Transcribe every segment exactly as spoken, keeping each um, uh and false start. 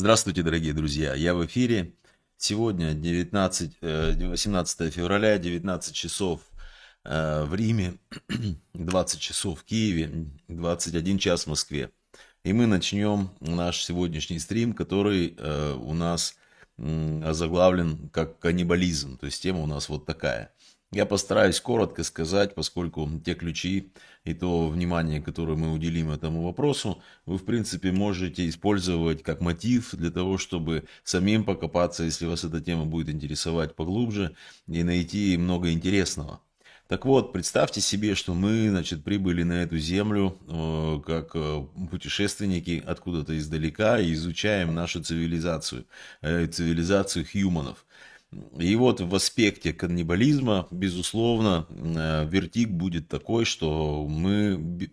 Здравствуйте, дорогие друзья! Я в эфире. Сегодня девятнадцать, э, восемнадцатое февраля, девятнадцать часов э, в Риме, двадцать часов в Киеве, двадцать один час в Москве. И мы начнем наш сегодняшний стрим, который э, у нас м, озаглавлен как каннибализм. То есть тема у нас вот такая. Я постараюсь коротко сказать, поскольку те ключи и то внимание, которое мы уделим этому вопросу, вы, в принципе, можете использовать как мотив для того, чтобы самим покопаться, если вас эта тема будет интересовать поглубже, и найти много интересного. Так вот, представьте себе, что мы, значит, прибыли на эту землю э, как э, путешественники откуда-то издалека и изучаем нашу цивилизацию, э, цивилизацию хьюманов. И вот в аспекте каннибализма, безусловно, э, вертик будет такой, что мы,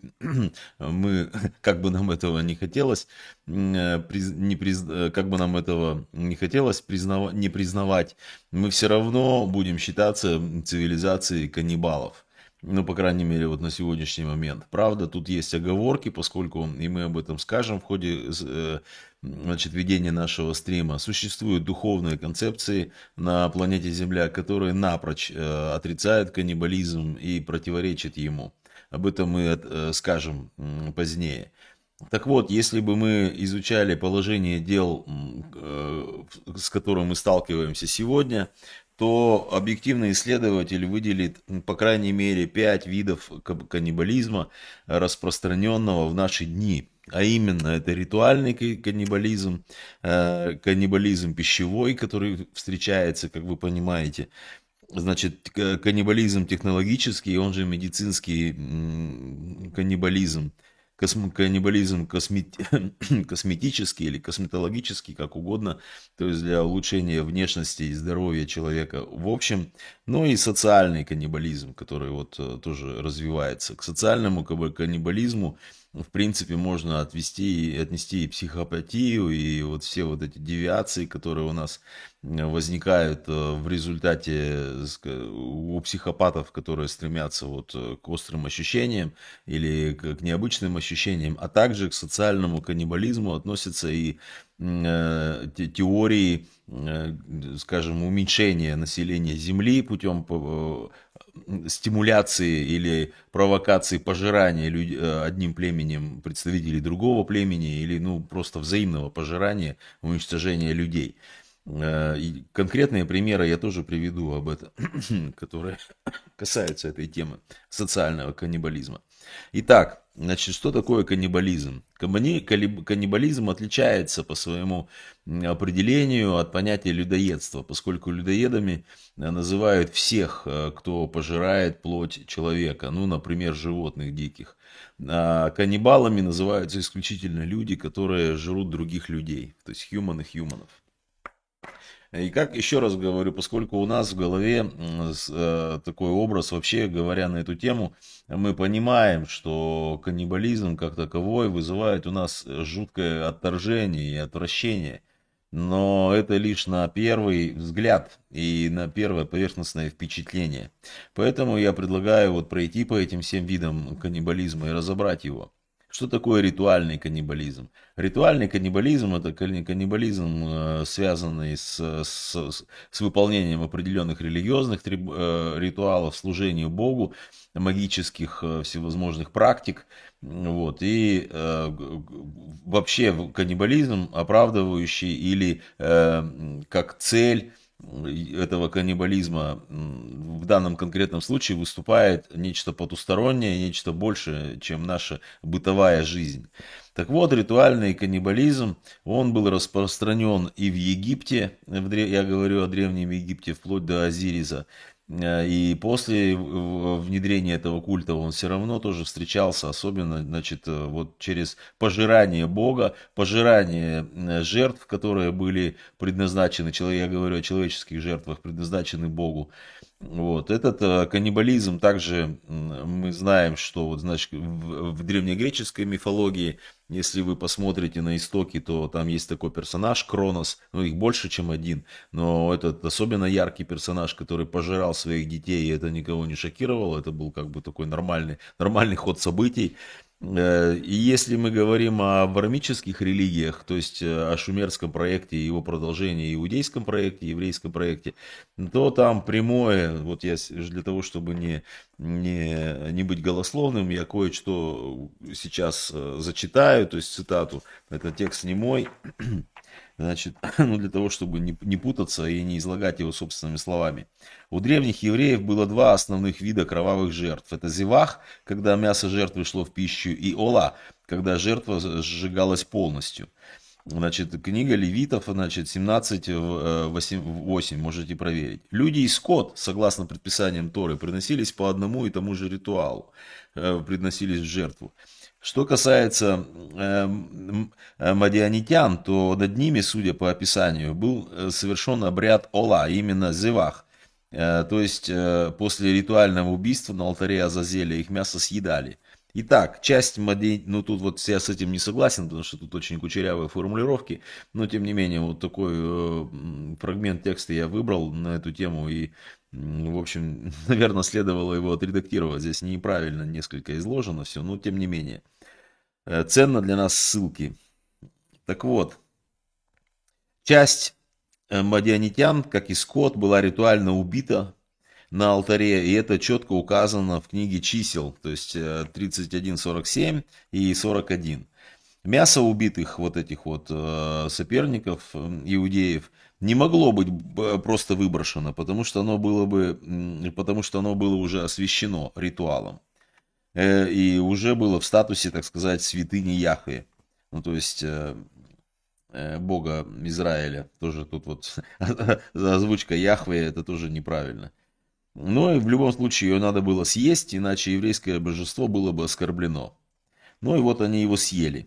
мы, как бы нам этого не хотелось, э, приз- не приз- э, как бы нам этого не хотелось признава- не признавать, мы все равно будем считаться цивилизацией каннибалов. Ну, по крайней мере, вот на сегодняшний момент. Правда, тут есть оговорки, поскольку, и мы об этом скажем в ходе э, значит, ведения нашего стрима, существуют духовные концепции на планете Земля, которые напрочь э, отрицают каннибализм и противоречат ему. Об этом мы э, скажем м, позднее. Так вот, если бы мы изучали положение дел, м, э, с которым мы сталкиваемся сегодня, то объективный исследователь выделит, м, по крайней мере, пять видов ка- каннибализма, распространенного в наши дни. А именно, это ритуальный ка- каннибализм, э, каннибализм пищевой, который встречается, как вы понимаете, значит, к- каннибализм технологический, он же медицинский м, каннибализм, косм- каннибализм космет- косметический или косметологический, как угодно, то есть для улучшения внешности и здоровья человека в общем, ну и социальный каннибализм, который вот э, тоже развивается. К социальному каб- каннибализму в принципе можно отвести, отнести и психопатию, и вот все вот эти девиации, которые у нас возникают э, в результате э, ска- у психопатов, которые стремятся вот э, к острым ощущениям или к к необычным ощущениям, а также к социальному каннибализму относятся и м, э, те- теории, э, скажем, уменьшения населения Земли путем по- э, стимуляции или провокации пожирания люд- э, одним племенем представителей другого племени или ну просто взаимного пожирания, уничтожения людей. Э, и конкретные примеры я тоже приведу об этом, которые касаются этой темы социального каннибализма. Итак, значит, что такое каннибализм? Кабани- калиб- Каннибализм отличается по своему м, определению от понятия людоедства, поскольку людоедами э, называют всех, э, кто пожирает плоть человека, ну, например, животных диких. А каннибалами называются исключительно люди, которые жрут других людей, то есть human и humanов. И как еще раз говорю, поскольку у нас в голове м, с- э, такой образ, вообще говоря на эту тему, мы понимаем, что каннибализм как таковой вызывает у нас жуткое отторжение и отвращение. Но это лишь на первый взгляд и на первое поверхностное впечатление. Поэтому я предлагаю вот пройти по этим всем видам каннибализма и разобрать его. Что такое ритуальный каннибализм? Ритуальный каннибализм — это канни- каннибализм, э, связанный с, с- с выполнением определенных религиозных триб- э, ритуалов, служению Богу, магических э, всевозможных практик. Вот. И э, г- г- вообще в- каннибализм, оправдывающий или э, как цель этого каннибализма м, в данном конкретном случае выступает нечто потустороннее, нечто большее, чем наша бытовая жизнь. Так вот, ритуальный каннибализм, он был распространен и в Египте, в дре- я говорю о Древнем Египте, вплоть до Азириса. Э, И после в- внедрения этого культа он все равно тоже встречался, особенно, значит, э, вот через пожирание Бога, пожирание э, жертв, которые были предназначены, чело- я говорю о человеческих жертвах, предназначены Богу. Вот. Этот э, каннибализм также м, мы знаем, что вот, значит, в, в древнегреческой мифологии, если вы посмотрите на истоки, то там есть такой персонаж Кронос, ну их больше, чем один, но этот особенно яркий персонаж, который пожирал своих детей, и это никого не шокировало, это был как бы такой нормальный, нормальный ход событий. Э, И если мы говорим о вармических религиях, то есть э, о шумерском проекте, его продолжении, иудейском проекте, еврейском проекте, то там прямое, вот я с- для того, чтобы не, не, не быть голословным, я кое-что сейчас э, зачитаю, то есть цитату, это текст не мой, значит, ну для того, чтобы не, не путаться и не излагать его собственными словами. У древних евреев было два основных вида кровавых жертв. Это зевах, когда мясо жертвы шло в пищу, и ола, когда жертва сжигалась полностью. Значит, книга Левитов, значит, семнадцать, восемь, можете проверить. Люди и скот, согласно предписаниям Торы, приносились по одному и тому же ритуалу, э, приносились в жертву. Что касается э, мадианитян, то над ними, судя по описанию, был э, совершен обряд ола, именно зевах. Э, то есть э, после ритуального убийства на алтаре Азазеля их мясо съедали. Итак, часть модель, ну тут вот я с этим не согласен, потому что тут очень кучерявые формулировки, но тем не менее вот такой э, фрагмент текста я выбрал на эту тему и, в общем, наверное, следовало его отредактировать, здесь неправильно несколько изложено все, но тем не менее, э, ценно для нас ссылки. Так вот, часть э, мадианитян, как и скот, была ритуально убита на алтаре, и это четко указано в книге чисел, то есть тридцать один сорок семь и сорок один. Мясо убитых вот этих вот э, соперников, э, иудеев, не могло быть просто выброшено, потому что оно было бы, потому что оно было уже освящено ритуалом. Э, и уже было в статусе, так сказать, святыни Яхве. Ну, то есть э, э, Бога Израиля. Тоже тут вот озвучка Яхве, это тоже неправильно. Но и в любом случае ее надо было съесть, иначе еврейское божество было бы оскорблено. Ну и вот они его съели.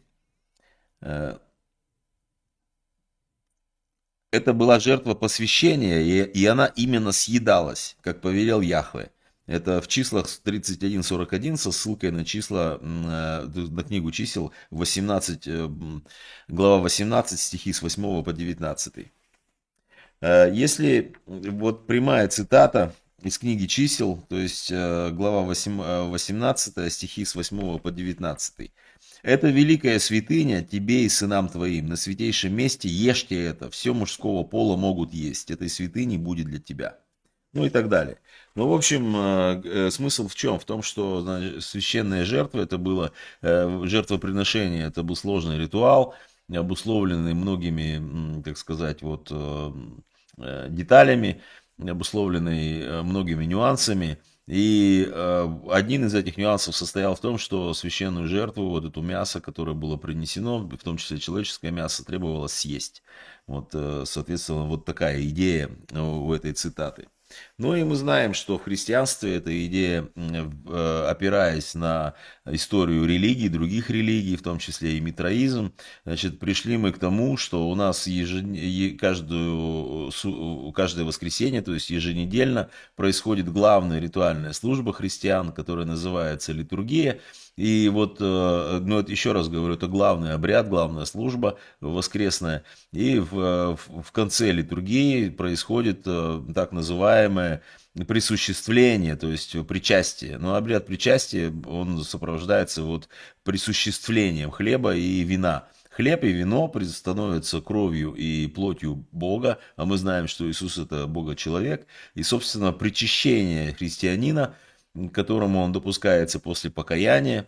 Это была жертва посвящения, и, и она именно съедалась, как повелел Яхве. Это в числах тридцать один сорок один со ссылкой на числа, на книгу чисел восемнадцать, глава восемнадцать, стихи с восьмого по девятнадцатый. Если вот прямая цитата из книги чисел, то есть глава восемнадцать, стихи с восьмого по девятнадцатый. Это великая святыня тебе и сынам твоим. На святейшем месте ешьте это. Все мужского пола могут есть. Этой святыни будет для тебя. Ну и так далее. Ну, в общем, смысл в чем? В том, что значит, священная жертва, это было жертвоприношение, это был сложный ритуал, обусловленный многими, так сказать, вот деталями, обусловленный многими нюансами. И э, один из этих нюансов состоял в том, что священную жертву, вот это мясо, которое было принесено, в том числе человеческое мясо, требовалось съесть. Вот, э, соответственно, вот такая идея у этой цитаты. Ну и мы знаем, что в христианстве эта идея, э, опираясь на историю религий, других религий, в том числе и митраизм, значит, пришли мы к тому, что у нас ежен... каждую... каждое воскресенье, то есть еженедельно, происходит главная ритуальная служба христиан, которая называется литургия. И вот, ну, это еще раз говорю, это главный обряд, главная служба воскресная. И в, в конце литургии происходит так называемое присуществление, то есть причастие. Но обряд причастия, он сопровождается вот присуществлением хлеба и вина. Хлеб и вино становятся кровью и плотью Бога, а мы знаем, что Иисус это Бога-человек. И, собственно, причащение христианина, к которому он допускается после покаяния,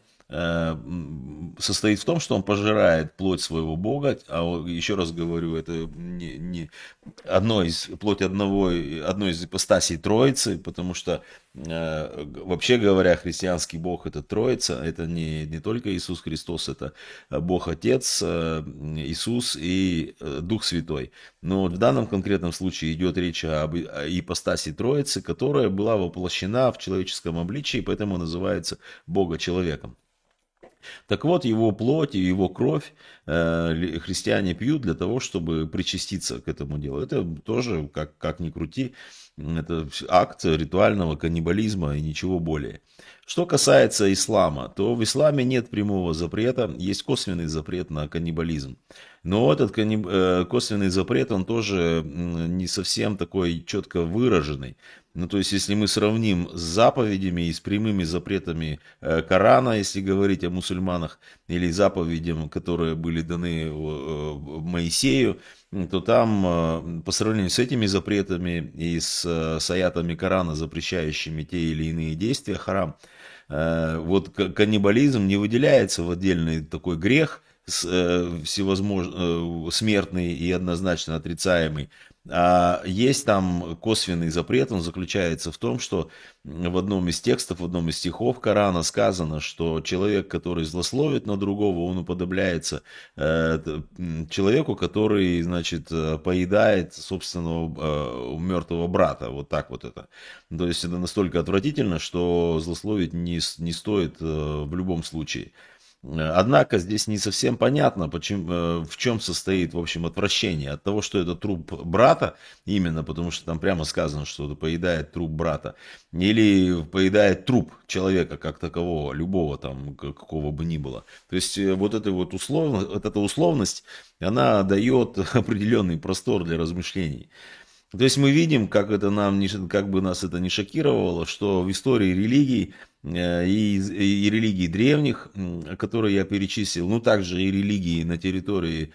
состоит в том, что он пожирает плоть своего Бога, а еще раз говорю, это не, не одно из, плоть одного, одной из ипостасей Троицы, потому что вообще говоря, христианский Бог это Троица, это не, не только Иисус Христос, это Бог Отец, Иисус и Дух Святой. Но в данном конкретном случае идет речь об ипостаси Троицы, которая была воплощена в человеческом обличии, поэтому называется Бога-человеком. Так вот, его плоть и его кровь э, христиане пьют для того, чтобы причаститься к этому делу. Это тоже, как, как ни крути, это акт ритуального каннибализма и ничего более. Что касается ислама, то в исламе нет прямого запрета, есть косвенный запрет на каннибализм. Но этот канниб... косвенный запрет, он тоже не совсем такой четко выраженный. Ну, то есть, если мы сравним с заповедями и с прямыми запретами э, Корана, если говорить о мусульманах, или заповедям, которые были даны э, Моисею, м, то там, э, по сравнению с этими запретами и с, э, с аятами Корана, запрещающими те или иные действия, харам, э, вот к- каннибализм не выделяется в отдельный такой грех, с- э, всевозможно, э, смертный и однозначно отрицаемый. А есть там косвенный запрет, он заключается в том, что в одном из текстов, в одном из стихов Корана сказано, что человек, который злословит на другого, он уподобляется э, т- м, человеку, который, значит, э, поедает собственного э, мертвого брата. Вот так вот это. То есть это настолько отвратительно, что злословить не, с- не стоит э, в любом случае. Э, Однако здесь не совсем понятно, почему, э, в чем состоит, в общем, отвращение от того, что это труп брата, именно потому что там прямо сказано, что это поедает труп брата, или поедает труп человека как такового, любого там, к- какого бы ни было. То есть э, вот эта вот условность, вот эта условность, она дает определенный простор для размышлений. То есть мы видим, как это нам не, ш- как бы нас это не шокировало, что в истории религий э, и, из- и религий древних, м, которые я перечислил, ну также и религии на территории,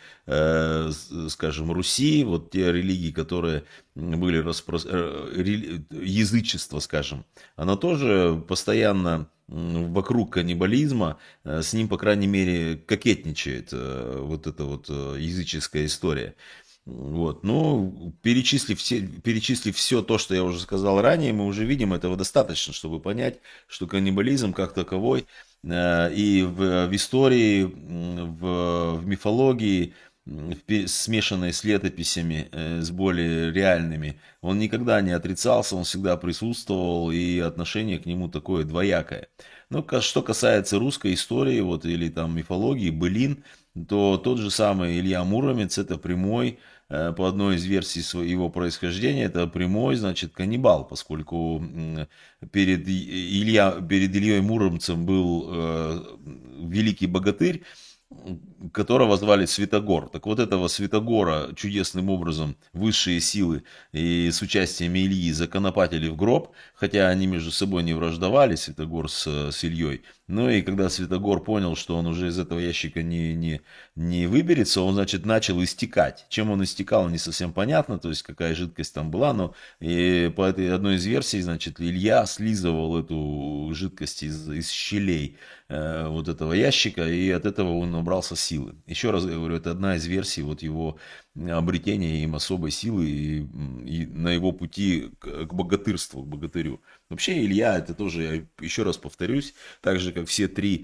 э, с- скажем, Руси, вот те религии, которые м, были распро... э, рели- язычество, скажем, оно тоже постоянно м, вокруг каннибализма, э, с ним, по крайней мере, кокетничает э, вот эта вот э, языческая история. Вот, ну, перечислив все, перечислив все то, что я уже сказал ранее, мы уже видим, этого достаточно, чтобы понять, что каннибализм как таковой э, и в, в истории, м, в, в мифологии, м, в пе- смешанной с летописями, э, с более реальными, он никогда не отрицался, он всегда присутствовал, и отношение к нему такое двоякое. Ну, ка- что касается русской истории, вот, или там мифологии, былин, то тот же самый Илья Муромец, это прямой, э, по одной из версий своего происхождения, это прямой, значит, каннибал, поскольку м, перед, И- Илья, перед Ильей Муромцем был э, великий богатырь, м, которого звали Святогор. Так вот этого Святогора чудесным образом высшие силы и с участием Ильи законопатили в гроб, хотя они между собой не враждовали, Святогор с, с Ильей. Ну и когда Святогор понял, что он уже из этого ящика не, не, не выберется, он, значит, начал истекать. Чем он истекал, не совсем понятно, то есть какая жидкость там была, но и по этой одной из версий, значит, Илья слизывал эту жидкость из, из щелей э, вот этого ящика, и от этого он набрался силы. Еще раз говорю, это одна из версий вот его обретения им особой силы и, и на его пути к, к богатырству, к богатырю. Вообще Илья, это тоже, я еще раз повторюсь, так же, как все три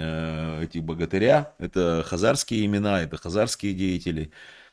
э, этих богатыря, это хазарские имена, это хазарские деятели,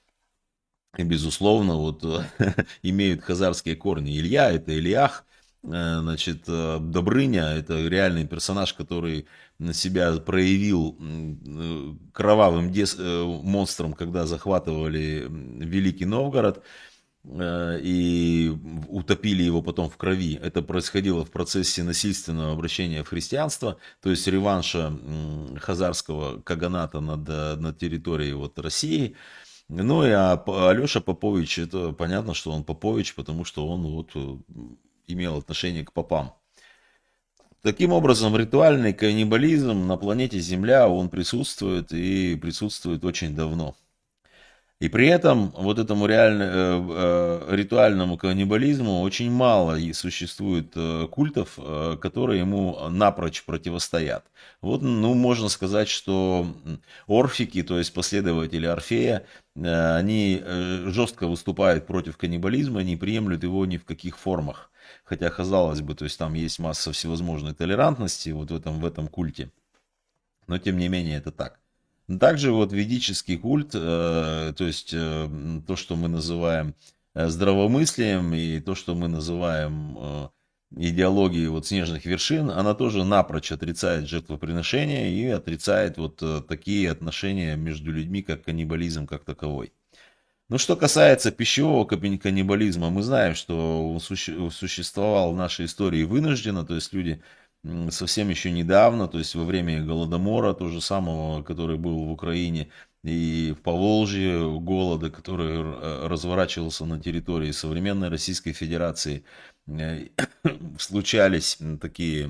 и, безусловно, вот имеют хазарские корни. Илья, это Ильях, э, значит, э, Добрыня, это реальный персонаж, который на себя проявил м, э, кровавым дес- э, монстром, когда захватывали м, Великий Новгород э, и утопили его потом в крови. Это происходило в процессе насильственного обращения в христианство, то есть реванша м, хазарского каганата над, э, над территорией вот, России. Ну и а П- Алеша Попович, это понятно, что он Попович, потому что он вот э, имел отношение к попам. Таким образом, ритуальный каннибализм на планете Земля, он присутствует и присутствует очень давно. И при этом вот этому реально, э, э, ритуальному каннибализму очень мало и существует э, культов, э, которые ему напрочь противостоят. Вот, ну, можно сказать, что м, орфики, то есть последователи Орфея, э, они э, жестко выступают против каннибализма, не приемлют его ни в каких формах. Хотя, казалось бы, то есть там есть масса всевозможной толерантности вот в этом, в этом культе. Но тем не менее это так. Также вот ведический культ, э, то есть э, то, что мы называем э, здравомыслием и то, что мы называем э, идеологией вот снежных вершин, она тоже напрочь отрицает жертвоприношение и отрицает вот э, такие отношения между людьми, как каннибализм как таковой. Ну, что касается пищевого кани- каннибализма, мы знаем, что он суще- существовал в нашей истории вынужденно, то есть люди м, совсем еще недавно, то есть во время Голодомора, то же самого, который был в Украине, и в Поволжье, голода, который э, разворачивался на территории современной Российской Федерации, э, случались такие,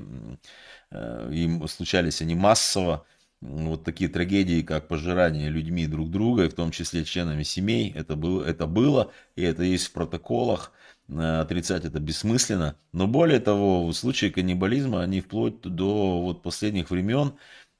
э, им случались они массово, вот такие трагедии, как пожирание людьми друг друга, и в том числе членами семей, это было, это было, и это есть в протоколах, э, отрицать это бессмысленно. Но более того, в случае каннибализма, они вплоть до вот последних времен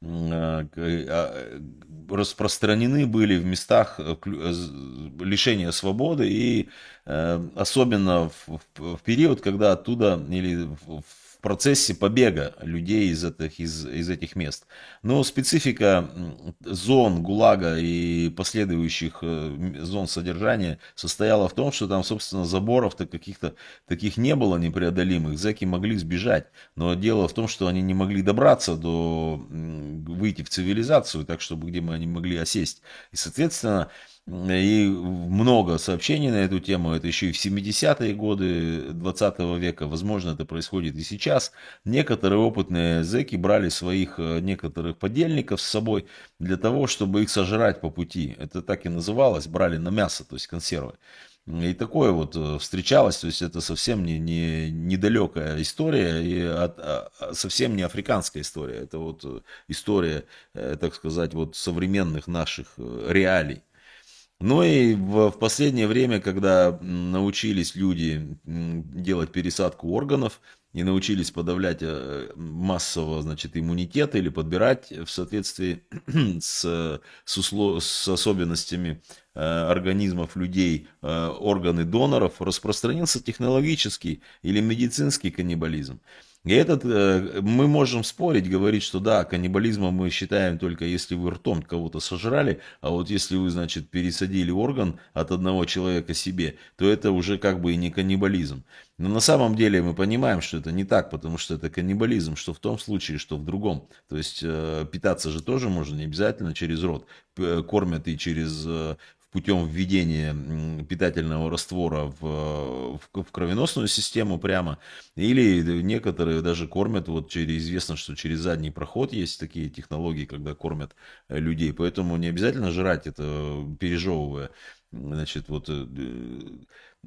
э, к- а, распространены были в местах э, клю- э, з- лишения свободы, и э, особенно в, в- в период, когда оттуда или в, в процессе побега людей из этих, из, из этих мест. Но специфика м, зон ГУЛАГа и последующих э, м, зон содержания состояла в том, что там, собственно, заборов-то каких-то таких не было непреодолимых. Зэки могли сбежать. Но дело в том, что они не могли добраться до, м, выйти в цивилизацию, так, чтобы где мы они могли осесть. И, соответственно, и много сообщений на эту тему, это еще и в семидесятые годы двадцатого века, возможно, это происходит и сейчас. Некоторые опытные зэки брали своих э, некоторых подельников с собой для того, чтобы их сожрать по пути. Это так и называлось, брали на мясо, то есть консервы. И такое вот э, встречалось, то есть это совсем не, не недалекая история, и от- а- а совсем не африканская история. Это вот э, история, э, так сказать, вот современных наших э, реалий. Ну и в, в последнее время, когда м, научились люди м, делать пересадку органов и научились подавлять э, массово, значит, иммунитет или подбирать в соответствии с, с, услов- с особенностями э, организмов людей э, органы доноров, распространился технологический или медицинский каннибализм. И этот, э, мы можем спорить, говорить, что да, каннибализмом мы считаем только если вы ртом кого-то сожрали, а вот если вы, значит, пересадили орган от одного человека себе, то это уже как бы и не каннибализм. Но на самом деле мы понимаем, что это не так, потому что это каннибализм, что в том случае, что в другом. То есть э, питаться же тоже можно не обязательно через рот. П- Кормят и через э, путем введения м, питательного раствора в, в, в кровеносную систему прямо. Или некоторые даже кормят, вот через, известно, что через задний проход есть такие технологии, когда кормят э, людей. Поэтому не обязательно жрать это, пережевывая. Значит, вот э, э,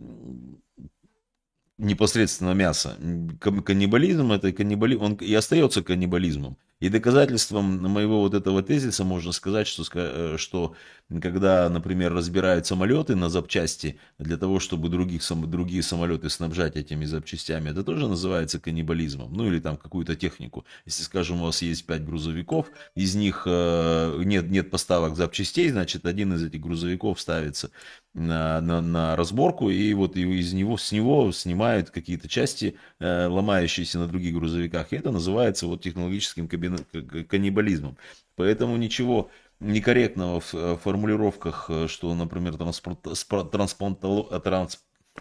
непосредственно мясо. Кан- Каннибализм это каннибализм, он и остается каннибализмом. И доказательством моего вот этого тезиса можно сказать, что, ска- э, что когда, например, разбирают самолеты на запчасти для того, чтобы других, сам- другие самолеты снабжать этими запчастями, это тоже называется каннибализмом. Ну или там какую-то технику. Если, скажем, у вас есть пять грузовиков, из них э, нет, нет поставок запчастей, значит, один из этих грузовиков ставится на, на, на разборку, и вот и из него, с него снимают какие-то части, э, ломающиеся на других грузовиках. И это называется вот технологическим кабина- к- каннибализмом. Поэтому ничего некорректного в э, формулировках, э, что, например, транспорт, спро- трансплантоло- э, транс-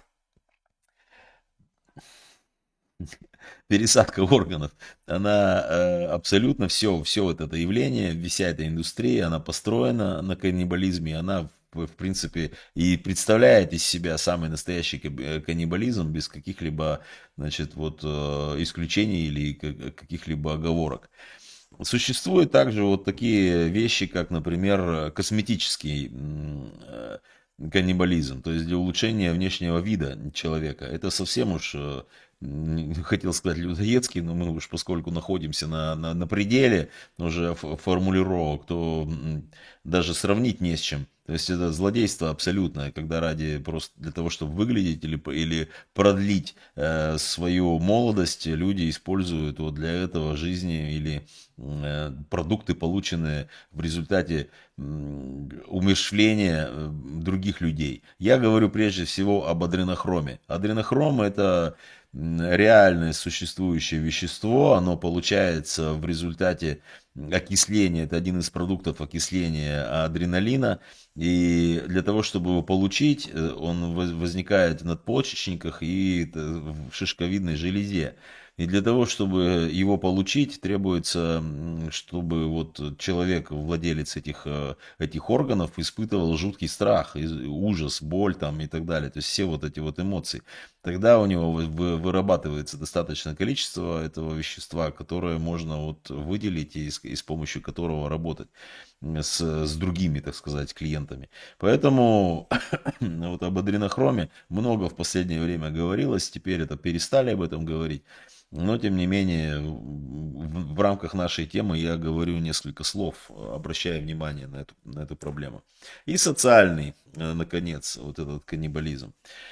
пересадка органов, она э, абсолютно все, все вот это явление, вся эта индустрия, она построена на каннибализме, она в, в принципе и представляет из себя самый настоящий каб- э, каннибализм без каких-либо, значит, вот э, исключений или ка- каких-либо оговорок. Существуют также вот такие вещи, как, например, косметический м, э, каннибализм, то есть для улучшения внешнего вида человека. Это совсем уж, э, м, хотел сказать, людоедский, но мы уж поскольку находимся на, на, на пределе уже ф- формулировок, то м, даже сравнить не с чем. То есть это злодейство абсолютное, когда ради просто для того, чтобы выглядеть или, п- или продлить э, свою молодость, люди используют вот для этого жизни или э, продукты, полученные в результате м, умерщвления э, других людей. Я говорю прежде всего об адренохроме. Адренохром это м, реальное существующее вещество, оно получается в результате окисления, это один из продуктов окисления адреналина, и для того, чтобы его получить, э, он воз- возникает в надпочечниках и т- в шишковидной железе. И для того, чтобы его получить, требуется, чтобы вот человек, владелец этих, этих органов, испытывал жуткий страх, ужас, боль там и так далее. То есть все вот эти вот эмоции. Тогда у него вырабатывается достаточное количество этого вещества, которое можно вот выделить и с, и с помощью которого работать с, с другими, так сказать, клиентами. Поэтому вот об адренохроме много в последнее время говорилось, теперь это перестали об этом говорить. Но, тем не менее, в, в рамках нашей темы я говорю несколько слов, обращая внимание на эту, на эту проблему. И социальный, наконец, вот этот каннибализм.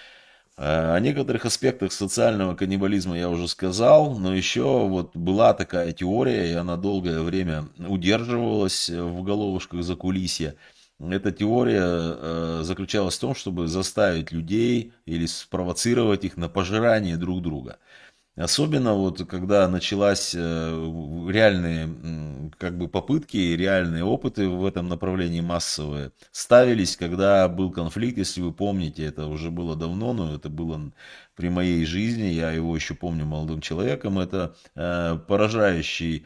О некоторых аспектах социального каннибализма я уже сказал, но еще вот была такая теория, и она долгое время удерживалась в уголовушках закулисья. Эта теория заключалась в том, чтобы заставить людей или спровоцировать их на пожирание друг друга. Особенно вот когда началась реальные как бы попытки, реальные опыты в этом направлении массовые, ставились, когда был конфликт, если вы помните, это уже было давно, но это было при моей жизни, я его еще помню молодым человеком, это поражающий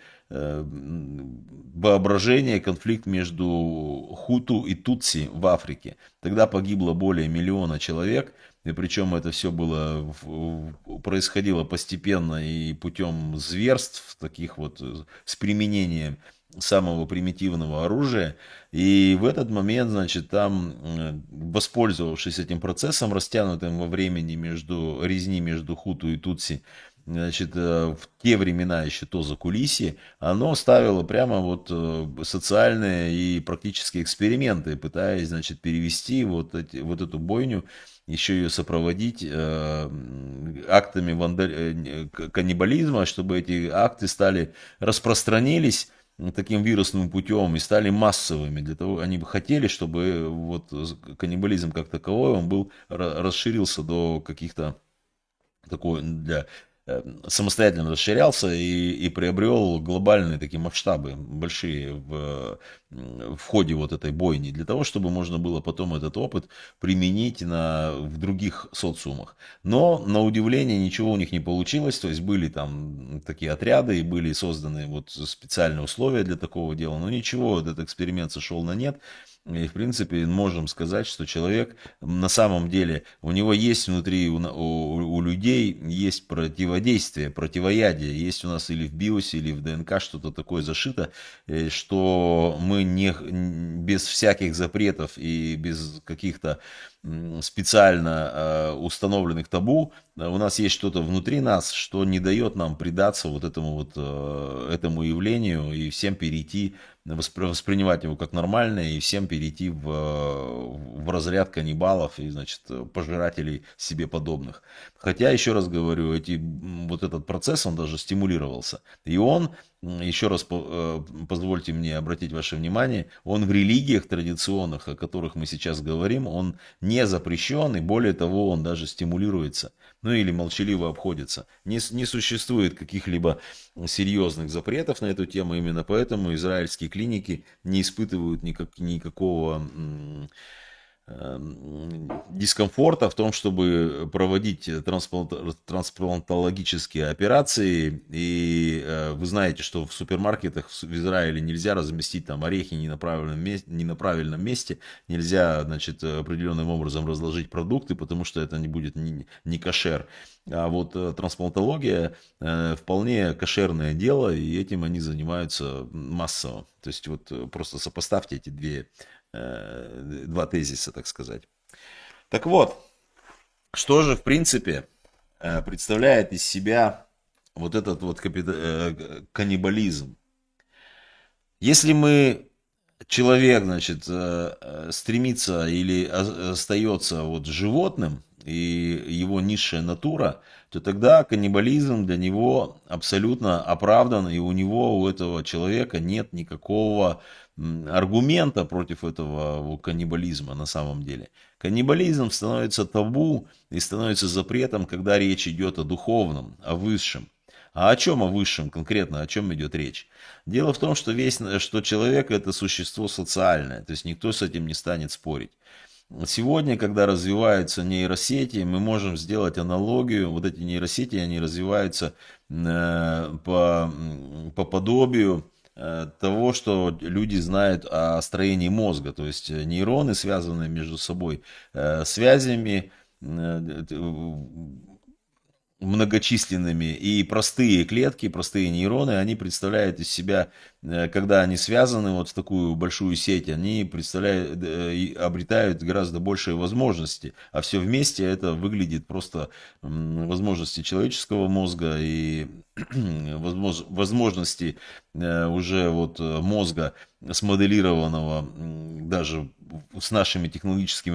воображение конфликт между хуту и тутси в Африке. Тогда погибло более миллиона человек. И причем это все было, происходило постепенно и путем зверств, таких вот с применением самого примитивного оружия. И в этот момент, значит, там, воспользовавшись этим процессом, растянутым во времени между резни между хуту и тутси, значит, в те времена еще то закулисье, оно ставило прямо вот социальные и практические эксперименты, пытаясь, значит, перевести вот, эти, вот эту бойню, еще ее сопроводить э, актами вандаль... каннибализма, чтобы эти акты стали, распространились таким вирусным путем и стали массовыми. Для того они бы хотели, чтобы вот каннибализм как таковой, он был, расширился до каких-то такой для самостоятельно расширялся и, и приобрел глобальные такие масштабы, большие в, в ходе вот этой бойни, для того, чтобы можно было потом этот опыт применить на, в других социумах. Но, на удивление, ничего у них не получилось, то есть были там такие отряды и были созданы вот специальные условия для такого дела, но ничего, этот эксперимент сошел на нет. И, в принципе, можем сказать, что человек на самом деле, у него есть внутри, у, у, у людей есть противодействие, противоядие. Есть у нас или в биосе, или в ДНК что-то такое зашито, что мы не, без всяких запретов и без каких-то специально установленных табу, у нас есть что-то внутри нас, что не дает нам предаться вот этому вот этому явлению и всем перейти, воспринимать его как нормальное и всем перейти в, в разряд каннибалов и, значит, пожирателей себе подобных. Хотя, еще раз говорю, эти, вот этот процесс, он даже стимулировался. И он, еще раз позвольте мне обратить ваше внимание, он в религиях традиционных, о которых мы сейчас говорим, он не запрещен, и более того, он даже стимулируется. Ну или молчаливо обходится. Не, не существует каких-либо серьезных запретов на эту тему, именно поэтому израильские клиники не испытывают никак, никакого м, э, дискомфорта в том, чтобы проводить трансплант, трансплантологические операции. И э, вы знаете, что в супермаркетах в Израиле нельзя разместить там орехи не на правильном месте, не на правильном месте, нельзя, значит, определенным образом разложить продукты, потому что это не будет не, не кошер. А вот трансплантология э, вполне кошерное дело, и этим они занимаются массово. То есть вот просто сопоставьте эти две, э, два тезиса, так сказать. Так вот, что же в принципе э, представляет из себя вот этот вот капита- э, каннибализм? Если мы человек, значит, э, стремится или остается вот животным, и его низшая натура, то тогда каннибализм для него абсолютно оправдан, и у него, у этого человека нет никакого аргумента против этого каннибализма на самом деле. Каннибализм становится табу и становится запретом, когда речь идет о духовном, о высшем. А о чем о высшем конкретно, о чем идет речь? Дело в том, что, весь, что человек это существо социальное, то есть никто с этим не станет спорить. Сегодня, когда развиваются нейросети, мы можем сделать аналогию. Вот эти нейросети, они развиваются э, по, по подобию э, того, что люди знают о строении мозга. То есть нейроны, связанные между собой э, связями, э, многочисленными, и простые клетки, простые нейроны, они представляют из себя, когда они связаны вот в такую большую сеть, они представляют, и обретают гораздо большие возможности, а все вместе это выглядит просто возможности человеческого мозга и возможности уже вот мозга, смоделированного даже с нашими технологическими,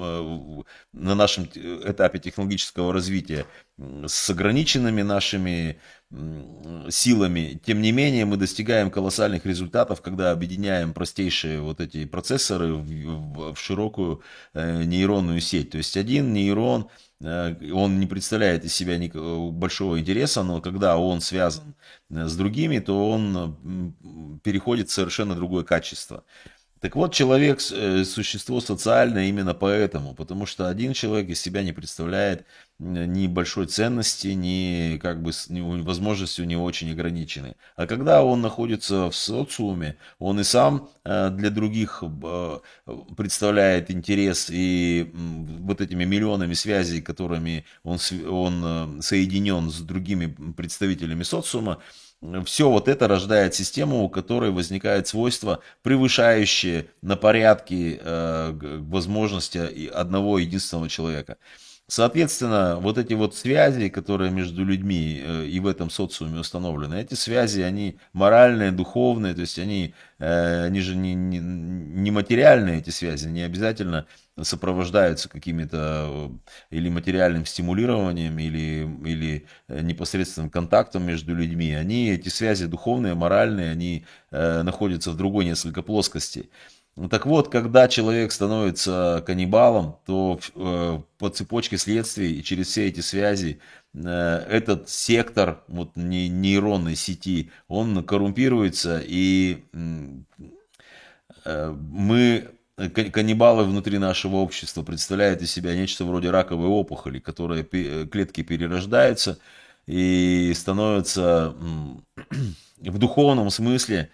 на нашем этапе технологического развития, с ограниченными нашими силами. Тем не менее, мы достигаем колоссальных результатов, когда объединяем простейшие вот эти процессоры в, в широкую нейронную сеть. То есть один нейрон, он не представляет из себя большого интереса, но когда он связан с другими, то он переходит в совершенно другое качество. Так вот, человек – существо социальное именно поэтому, потому что один человек из себя не представляет ни большой ценности, ни как бы возможности у него очень ограничены. А когда он находится в социуме, он и сам для других представляет интерес, и вот этими миллионами связей, которыми он, он соединен с другими представителями социума, все вот это рождает систему, у которой возникают свойства, превышающие на порядки э, возможности одного единственного человека. Соответственно, вот эти вот связи, которые между людьми э, и в этом социуме установлены, эти связи, они моральные, духовные, то есть они, э, они же не, не, не материальные, эти связи, не обязательно сопровождаются какими-то или материальным стимулированием, или, или непосредственным контактом между людьми. Они, эти связи духовные, моральные, они э, находятся в другой несколько плоскости. Так вот, когда человек становится каннибалом, то э, по цепочке следствий и через все эти связи э, этот сектор вот, нейронной сети, он коррумпируется, и э, мы... Каннибалы внутри нашего общества представляют из себя нечто вроде раковой опухоли, которые клетки перерождаются и становятся в духовном смысле,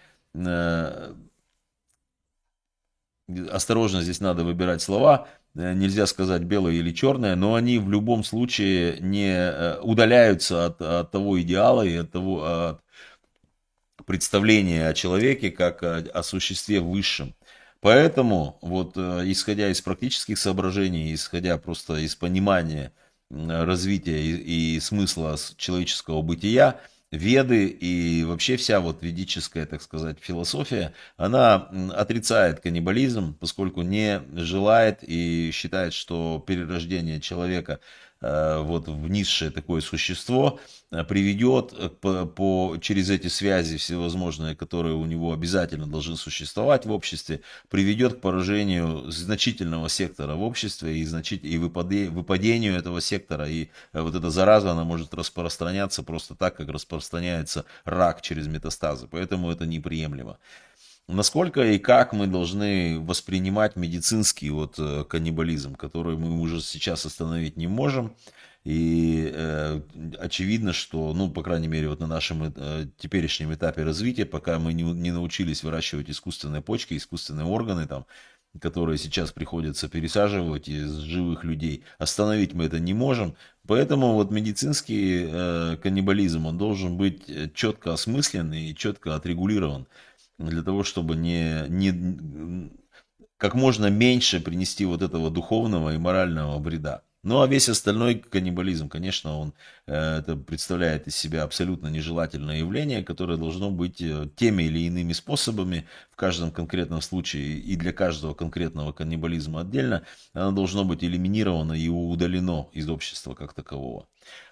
осторожно здесь надо выбирать слова, нельзя сказать белое или черное, но они в любом случае не удаляются от, от того идеала и от того от представления о человеке как о, о существе высшем. Поэтому, вот, исходя из практических соображений, исходя просто из понимания развития и, и смысла человеческого бытия, Веды и вообще вся вот ведическая, так сказать, философия, она отрицает каннибализм, поскольку не желает и считает, что перерождение человека вот в низшее такое существо приведет по, по, через эти связи всевозможные, которые у него обязательно должны существовать в обществе, приведет к поражению значительного сектора в обществе и, значит, и выпадению этого сектора. И вот эта зараза, она может распространяться просто так, как распространяется рак через метастазы. Поэтому это неприемлемо. Насколько и как мы должны воспринимать медицинский вот каннибализм, который мы уже сейчас остановить не можем. И э, очевидно, что, ну, по крайней мере, вот на нашем э, теперешнем этапе развития, пока мы не, не научились выращивать искусственные почки, искусственные органы, там, которые сейчас приходится пересаживать из живых людей, остановить мы это не можем. Поэтому вот медицинский э, каннибализм, он должен быть четко осмыслен и четко отрегулирован, для того, чтобы не, не, как можно меньше принести вот этого духовного и морального вреда. Ну а весь остальной каннибализм, конечно, он э, это представляет из себя абсолютно нежелательное явление, которое должно быть э, теми или иными способами в каждом конкретном случае и для каждого конкретного каннибализма отдельно, оно должно быть элиминировано и удалено из общества как такового.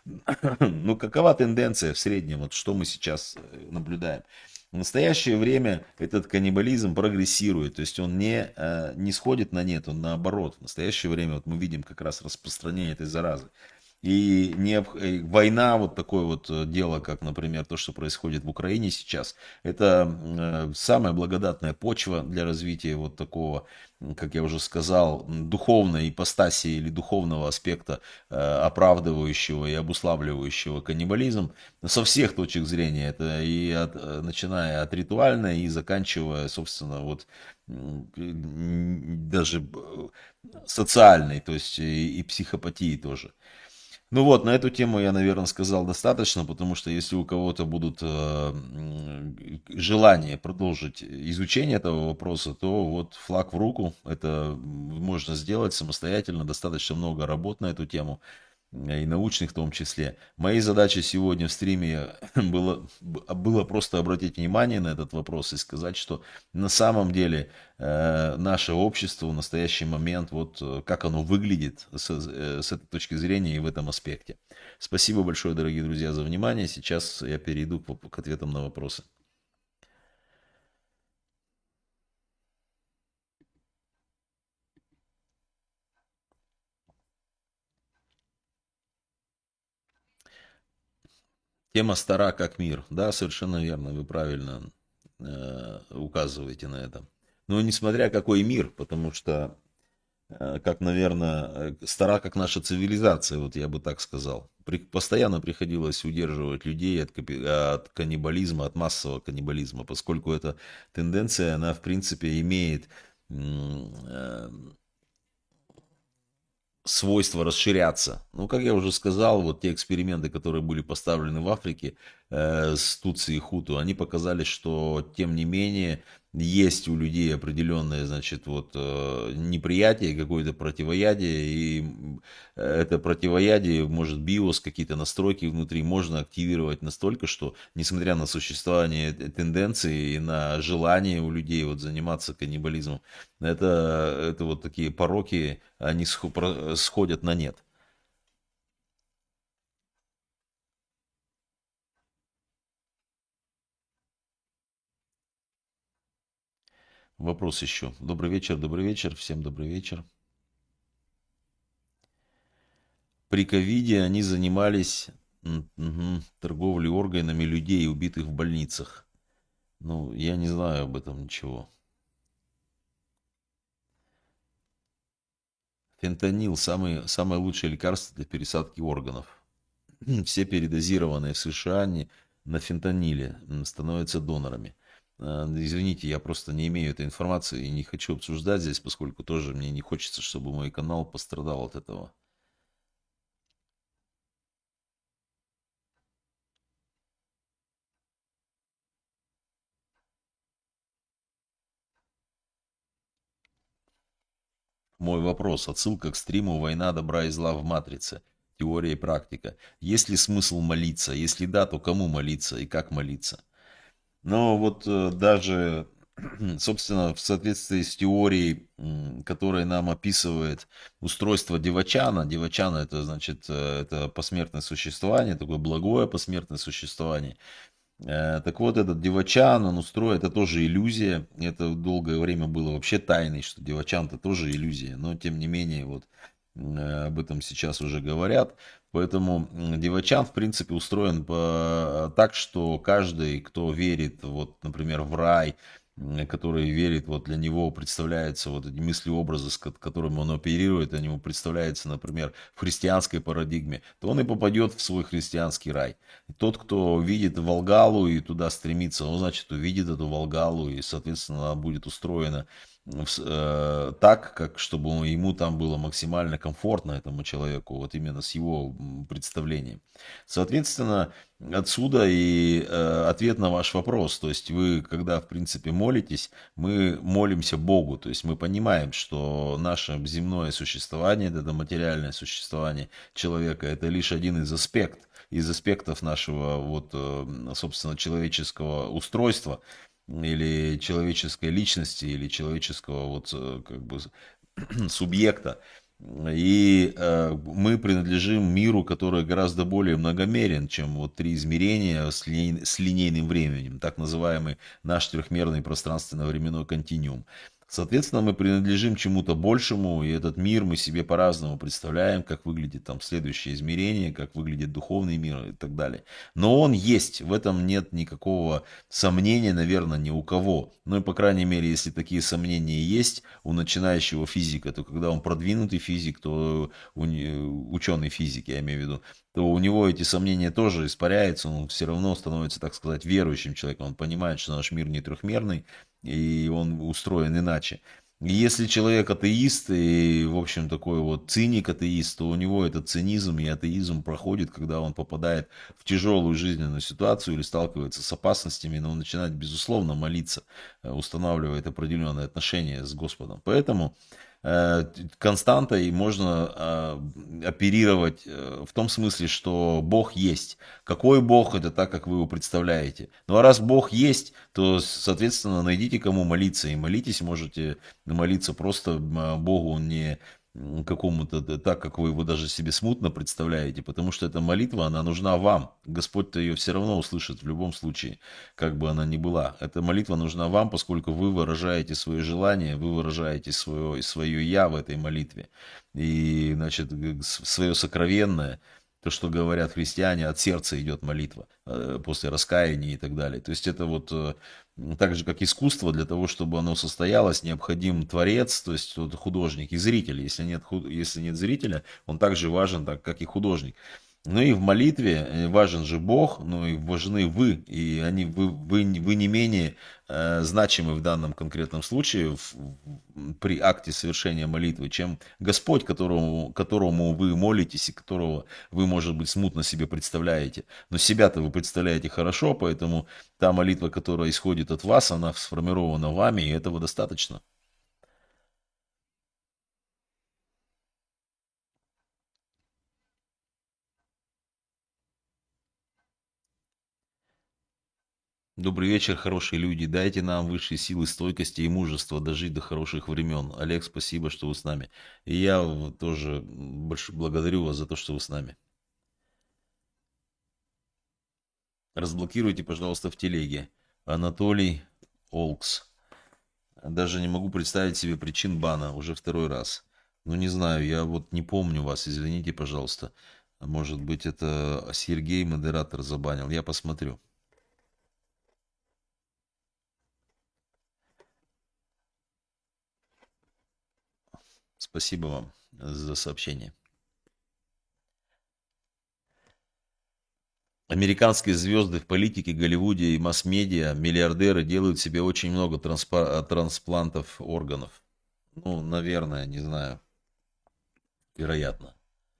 Ну какова тенденция в среднем, вот что мы сейчас наблюдаем? В настоящее время этот каннибализм прогрессирует, то есть он не, не сходит на нет, он наоборот. В настоящее время вот мы видим как раз распространение этой заразы. И необ- э, война, вот такое вот э, дело, как, например, то, что происходит в Украине сейчас, это э, самая благодатная почва для развития вот такого, м, как я уже сказал, м, духовной ипостаси или духовного аспекта, э, оправдывающего и обуславливающего каннибализм со всех точек зрения. Это и от, э, начиная от ритуальной и заканчивая, собственно, вот м, м, даже э, социальной, то есть и, и психопатии тоже. Ну вот, на эту тему я, наверное, сказал достаточно, потому что если у кого-то будут э, м, желание продолжить изучение этого вопроса, то вот флаг в руку, это можно сделать самостоятельно, достаточно много работ на эту тему, и научных в том числе. Моей задачей сегодня в стриме было, было просто обратить внимание на этот вопрос и сказать, что на самом деле э, наше общество в настоящий момент, вот э, как оно выглядит с, э, с этой точки зрения и в этом аспекте. Спасибо большое, дорогие друзья, за внимание. Сейчас я перейду к, к ответам на вопросы. Тема стара как мир. Да, совершенно верно, вы правильно э, указываете на это. Но несмотря какой мир, потому что э, как, наверное, э, стара как наша цивилизация, вот я бы так сказал. При- постоянно приходилось удерживать людей от, капи- от каннибализма, от массового каннибализма, поскольку эта тенденция, она, в принципе, имеет м, э, свойство расширяться. Ну, как я уже сказал, вот те эксперименты, которые были поставлены в Африке э, с Тутси и Хуту, они показали, что, тем не менее, есть у людей определенное, значит, вот э, неприятие, какое-то противоядие, и это противоядие, может, биос, какие-то настройки внутри можно активировать настолько, что, несмотря на существование тенденции и на желание у людей вот заниматься каннибализмом, это, это вот такие пороки, они схо- про- сходят на нет. Вопрос еще. Добрый вечер, добрый вечер, всем добрый вечер. При ковиде они занимались м, мгм, торговлей органами людей, убитых в больницах. Ну, я не знаю об этом ничего. Фентанил самый, самое лучшее лекарство для пересадки органов. Все передозированные в США не- на фентаниле м, становятся донорами. А, Извините, я просто не имею этой информации и не хочу обсуждать здесь, поскольку тоже мне не хочется, чтобы мой канал пострадал от этого. Мой вопрос. Отсылка к стриму «Война добра и зла в матрице. Теория и практика». Есть ли смысл молиться? Если да, то кому молиться и как молиться? Но вот э, даже, собственно, в соответствии с теорией, м, которая нам описывает устройство Девачана, Девачана это значит, э, это посмертное существование, такое благое посмертное существование. Э, Так вот, этот Девачан, он устроен, это тоже иллюзия. Это долгое время было вообще тайной, что Девачан это тоже иллюзия. Но, тем не менее, вот э, об этом сейчас уже говорят. Поэтому м, Девачан, в принципе, устроен по, так, что каждый, кто верит, вот, например, в рай, м, который верит, вот для него представляется вот эти мысли-образы, с ко- которыми он оперирует, они ему представляются, например, в христианской парадигме, то он и попадет в свой христианский рай. Тот, кто видит Волгалу и туда стремится, он, значит, увидит эту Волгалу, и, соответственно, она будет устроена в с- э, так, как чтобы ему там было максимально комфортно, этому человеку, вот именно с его м, представлением. Соответственно, отсюда и э, ответ на ваш вопрос. То есть вы, когда, в принципе, молитесь, мы молимся Богу. То есть мы понимаем, что наше земное существование, это материальное существование человека, это лишь один из аспектов из аспектов нашего, вот, э, собственно, человеческого устройства или человеческой личности, или человеческого вот, э, как бы, субъекта. И э, мы принадлежим миру, который гораздо более многомерен, чем вот три измерения с, линей- с линейным временем, так называемый наш трехмерный пространственно-временной континуум. Соответственно, мы принадлежим чему-то большему, и этот мир мы себе по-разному представляем, как выглядит там следующее измерение, как выглядит духовный мир и так далее. Но он есть, в этом нет никакого сомнения, наверное, ни у кого. Ну и, по крайней мере, если такие сомнения есть у начинающего физика, то когда он продвинутый физик, то у, ученый физик, я имею в виду, то у него эти сомнения тоже испаряются, он все равно становится, так сказать, верующим человеком. Он понимает, что наш мир не трехмерный, и он устроен иначе. И если человек атеист и, в общем, такой вот циник-атеист, то у него этот цинизм и атеизм проходит, когда он попадает в тяжелую жизненную ситуацию или сталкивается с опасностями, но он начинает, безусловно, молиться, устанавливает определенные отношения с Господом. Поэтому константой можно оперировать в том смысле, что Бог есть. Какой Бог? Это так, как вы его представляете. Ну а раз Бог есть, то, соответственно, найдите кому молиться. И молитесь, можете молиться просто Богу, он не какому-то так, как вы его даже себе смутно представляете, потому что эта молитва, она нужна вам. Господь-то ее все равно услышит в любом случае, как бы она ни была. Эта молитва нужна вам, поскольку вы выражаете свои желания, вы выражаете свое, свое «я» в этой молитве. И, значит, свое сокровенное, то, что говорят христиане, от сердца идет молитва, после раскаяния и так далее. То есть это вот так же, как искусство, для того, чтобы оно состоялось, необходим творец, то есть вот художник и зритель. Если нет, если нет зрителя, он также важен, так как и художник. Ну и в молитве важен же Бог, ну и важны вы, и они, вы, вы, вы не менее э, значимы в данном конкретном случае в, при акте совершения молитвы, чем Господь, которому, которому вы молитесь и которого вы, может быть, смутно себе представляете. Но себя-то вы представляете хорошо, поэтому та молитва, которая исходит от вас, она сформирована вами, и этого достаточно. Добрый вечер, хорошие люди. Дайте нам высшие силы стойкости и мужества дожить до хороших времен. Олег, спасибо, что вы с нами. И я тоже больше благодарю вас за то, что вы с нами. Разблокируйте, пожалуйста, в телеге. Анатолий Олкс. Даже не могу представить себе причин бана. Уже второй раз. Ну, не знаю, я вот не помню вас. Извините, пожалуйста. Может быть, это Сергей, модератор, забанил. Я посмотрю. Спасибо вам за сообщение. Американские звезды в политике, Голливуде и масс-медиа, миллиардеры делают себе очень много транспа- трансплантов органов. Ну, наверное, не знаю. Вероятно.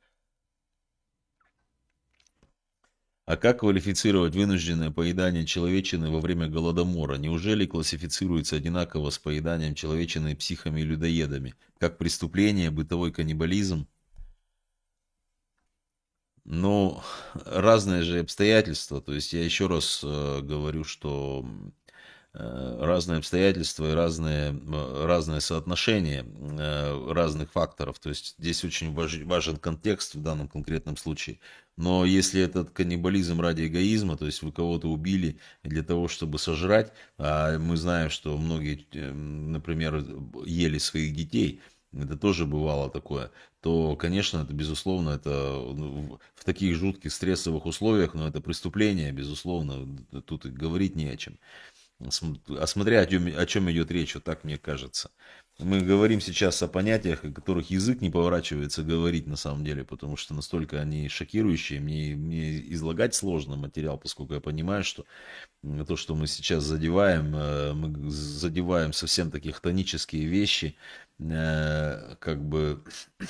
А как квалифицировать вынужденное поедание человечины во время голодомора? Неужели классифицируется одинаково с поеданием человечины психами и людоедами? Как преступление, бытовой каннибализм? Ну, разные же обстоятельства. То есть я еще раз э, говорю, что э, разные обстоятельства и разные, э, разное соотношение э, разных факторов. То есть здесь очень важ- важен контекст в данном конкретном случае. Но если этот каннибализм ради эгоизма, то есть вы кого-то убили для того, чтобы сожрать, а мы знаем, что многие, э, например, ели своих детей, это тоже бывало такое, то, конечно, это, безусловно, это ну, в таких жутких стрессовых условиях, но это преступление, безусловно, тут и говорить не о чем. А смотря о чем, о чем идет речь, вот так мне кажется. Мы говорим сейчас о понятиях, о которых язык не поворачивается говорить на самом деле, потому что настолько они шокирующие, мне, мне излагать сложно материал, поскольку я понимаю, что то, что мы сейчас задеваем, э, мы задеваем совсем такие хтонические вещи, э, как бы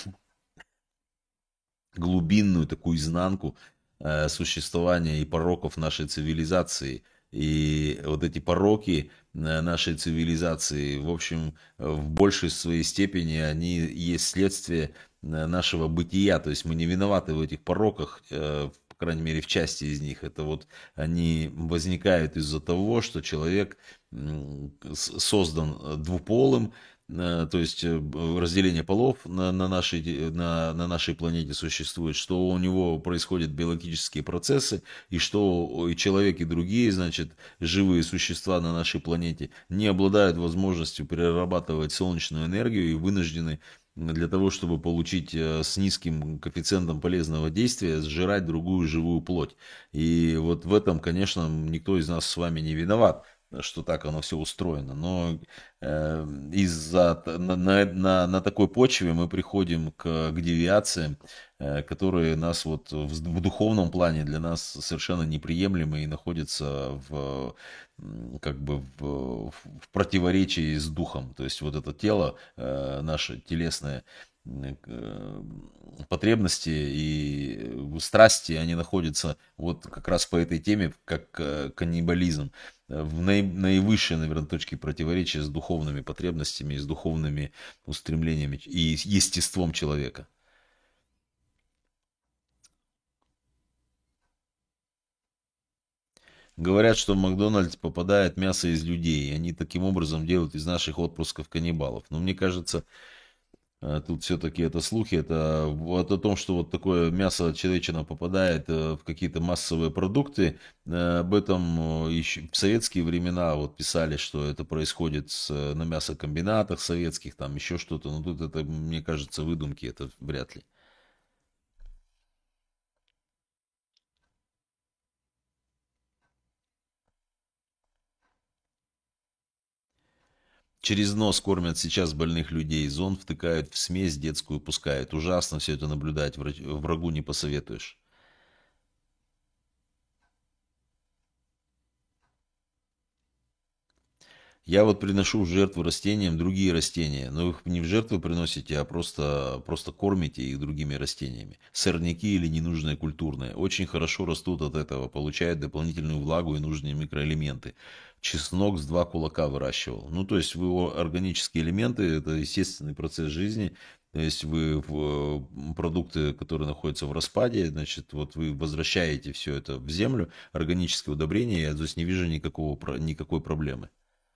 глубинную такую изнанку э, существования и пороков нашей цивилизации. И вот эти пороки э, нашей цивилизации, в общем, э, в большей своей степени они есть следствие э, нашего бытия. То есть мы не виноваты в этих пороках, э, по крайней мере, в части из них. Это вот они возникают из-за того, что человек м, с- создан двуполым, э, то есть э, б- разделение полов на, на, нашей, те- на, на нашей планете существует, что у него происходят биологические процессы, и что и человек, и другие, значит, живые существа на нашей планете не обладают возможностью перерабатывать солнечную энергию и вынуждены для того, чтобы получить э, с низким коэффициентом полезного действия, сжирать другую живую плоть. И вот в этом, конечно, никто из нас с вами не виноват, что так оно все устроено. Но э, из-за на, на, на, на такой почве мы приходим к, к девиациям, э, которые нас вот в, в духовном плане для нас совершенно неприемлемы и находятся в м, как бы в, в противоречии с духом. То есть вот это тело э, наше телесное, э, потребности и страсти, они находятся вот как раз по этой теме, как э, каннибализм, э, в наи- наивысшей, наверное, точке противоречия с духовными потребностями, и с духовными устремлениями и естеством человека. Говорят, что в Макдональдс попадает мясо из людей, и они таким образом делают из наших отпрысков каннибалов. Но мне кажется, Э, тут все-таки это слухи, это вот о том, что вот такое мясо человечина попадает э, в какие-то массовые продукты. Э, Об этом э, еще в советские времена вот писали, что это происходит с, э, на мясокомбинатах советских, там еще что-то. Но тут это, мне кажется, выдумки, это вряд ли. Через нос кормят сейчас больных людей, зонд втыкают в смесь детскую пускают. Ужасно все это наблюдать, врач- врагу не посоветуешь. Я вот приношу в жертву растениям другие растения, но вы их не в жертву приносите, а просто, просто кормите их другими растениями. Сорняки или ненужные культурные. Очень хорошо растут от этого, получают дополнительную влагу и нужные микроэлементы. Чеснок с два кулака выращивал. Ну, то есть вы его органические элементы, это естественный процесс жизни. То есть вы в э, продукты, которые находятся в распаде, значит, вот вы возвращаете все это в землю, органическое удобрение, я здесь не вижу никакого, про- никакой проблемы.